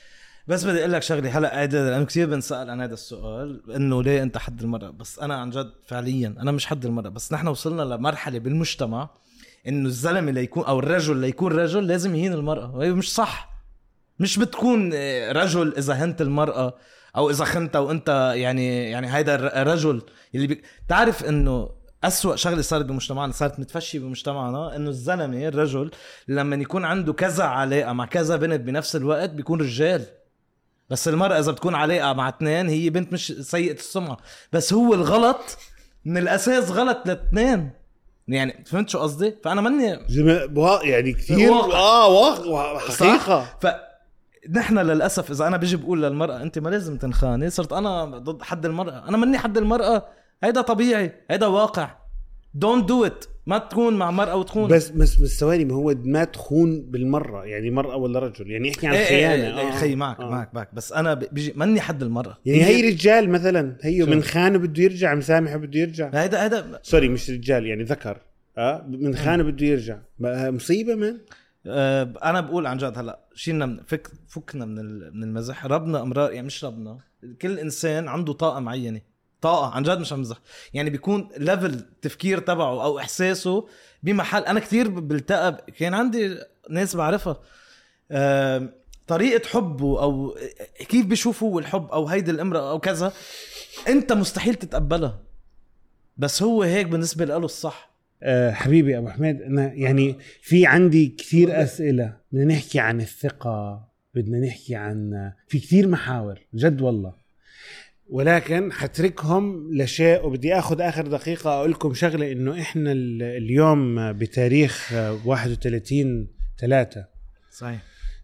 بس بدي اقول لك شغله هلا قاعده، لانه كثير بنسال عن هذا السؤال انه ليه انت حد المراه. بس انا عن جد فعليا انا مش حد المراه، بس نحن وصلنا لمرحله بالمجتمع انه الزلمه اللي يكون او الرجل اللي يكون رجل لازم يهين المراه، وهي مش صح. مش بتكون رجل اذا هنت المراه او اذا خنتها وانت يعني يعني هيدا الرجل اللي بي... تعرف انه أسوأ شغله صارت بمجتمعنا، صارت متفشي بمجتمعنا، انه الزلمه الرجل لما يكون عنده كذا علاقه مع كذا بنت بنفس الوقت بيكون رجال. بس المرأة إذا بتكون علاقة مع اثنين هي بنت مش سيئة السمعة. بس هو الغلط من الأساس غلط لاثنين. يعني فهمت شو قصدي؟ فأنا مني يعني كثير آه واقع حقيقة. فنحن للأسف إذا أنا بيجي بقول للمرأة أنت ما لازم تنخاني، صرت أنا ضد حد المرأة. أنا مني حد المرأة، هيدا طبيعي، هيدا واقع. don't do it. ما تكون مع مرأة وتخون. بس بس بس ثواني، ما هو ما تخون بالمرة يعني مرأة ولا رجل، يعني احكي عن ايه خيانة. ايه ايه آه خي معك آه. معك معك بس انا بيجي مني حد المرأة. يعني هي رجال مثلا، هي من خانه بده يرجع، مسامحه بده يرجع. هيدا هيدا سوري مش رجال يعني ذكر، اه من خانه بده يرجع، مصيبة من آه انا بقول عن جد هلا شيلنا من فك فكنا من من المزح. ربنا امرار يعني مش ربنا، كل انسان عنده طاقة معينة، طاقة عن جد مش عم مزح. يعني بيكون ليفل تفكير تبعه او احساسه بمحل. انا كتير بلتقى، كان عندي ناس بعرفها آه طريقة حبه او كيف بيشوفوا الحب او هيدي الامرأة او كذا، انت مستحيل تتقبلها، بس هو هيك بالنسبة له الصح. أه حبيبي أبو حميد، أنا يعني في عندي كثير أسئلة. بدنا نحكي عن الثقة، بدنا نحكي عن في كثير محاور جد والله، ولكن حتركهم لشيء. وبدي أخذ آخر دقيقة أقول لكم شغلة، إنه إحنا اليوم بتاريخ واحد وثلاثين ثلاثة صحيح.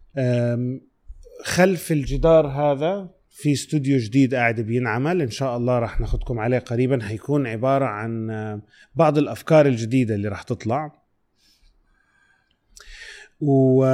خلف الجدار هذا في استوديو جديد قاعد بينعمل، إن شاء الله رح ناخدكم عليه قريبا. هيكون عبارة عن بعض الأفكار الجديدة اللي رح تطلع، و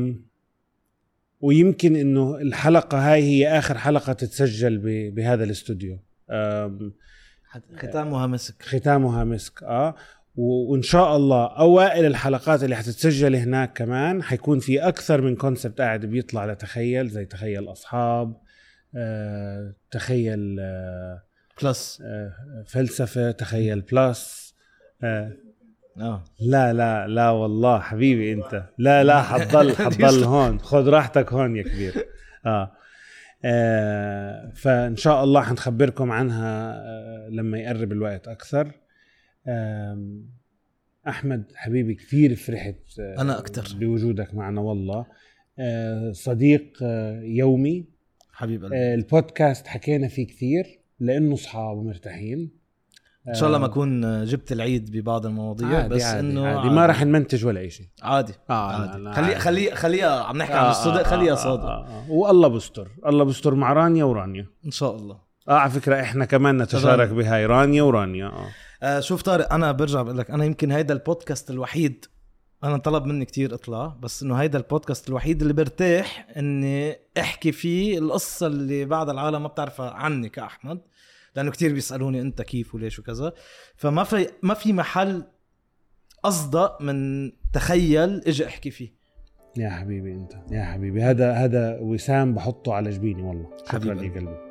ويمكن إنه الحلقة هاي هي آخر حلقة تتسجل بهذا الاستوديو. ختامها مسك، ختامها مسك. آه وإن شاء الله أوائل الحلقات اللي حتتسجل هناك كمان حيكون في أكثر من كونسبت قاعد بيطلع لتخيل، زي تخيل أصحاب، آه، تخيل آه، بلس آه، فلسفة، تخيل بلس. آه. آه. لا لا لا والله حبيبي أنت، لا لا حتضل حتضل هون، خذ راحتك هون يا كبير. آه. آه فإن شاء الله حنخبركم عنها آه لما يقرب الوقت أكثر. آه أحمد حبيبي كثير فرحت آه أنا أكتر بوجودك معنا والله. آه صديق آه يومي حبيب قلبي. آه البودكاست حكينا فيه كثير لأنه صحاب ومرتاحين. إن شاء الله ما أكون جبت العيد ببعض المواضيع، عادي بس عادي إنه عادي. ما راح نمنتج ولا أي شيء. عادي آه عادي. خلي خلي خليها عم نحكي عن الصدق، خليها صادق. آه آه آه. والله بستر، الله بستر مع رانيا ورانيا إن شاء الله. آه على فكرة إحنا كمان نتشارك بهاي رانيا ورانيا. آه. آه شوف طارق، أنا برجع بقول لك، أنا يمكن هيدا البودكاست الوحيد أنا طلب مني كتير أطلع، بس إنه هيدا البودكاست الوحيد اللي برتاح إني أحكي فيه القصة اللي بعض العالم ما بتعرفها عني كأحمد، لأنه كتير بيسألوني أنت كيف وليش وكذا. فما في ما في محل أصدق من تخيل إجي أحكي فيه. يا حبيبي أنت، يا حبيبي، هذا هذا وسام بحطه على جبيني والله. شكرا لي قلبي.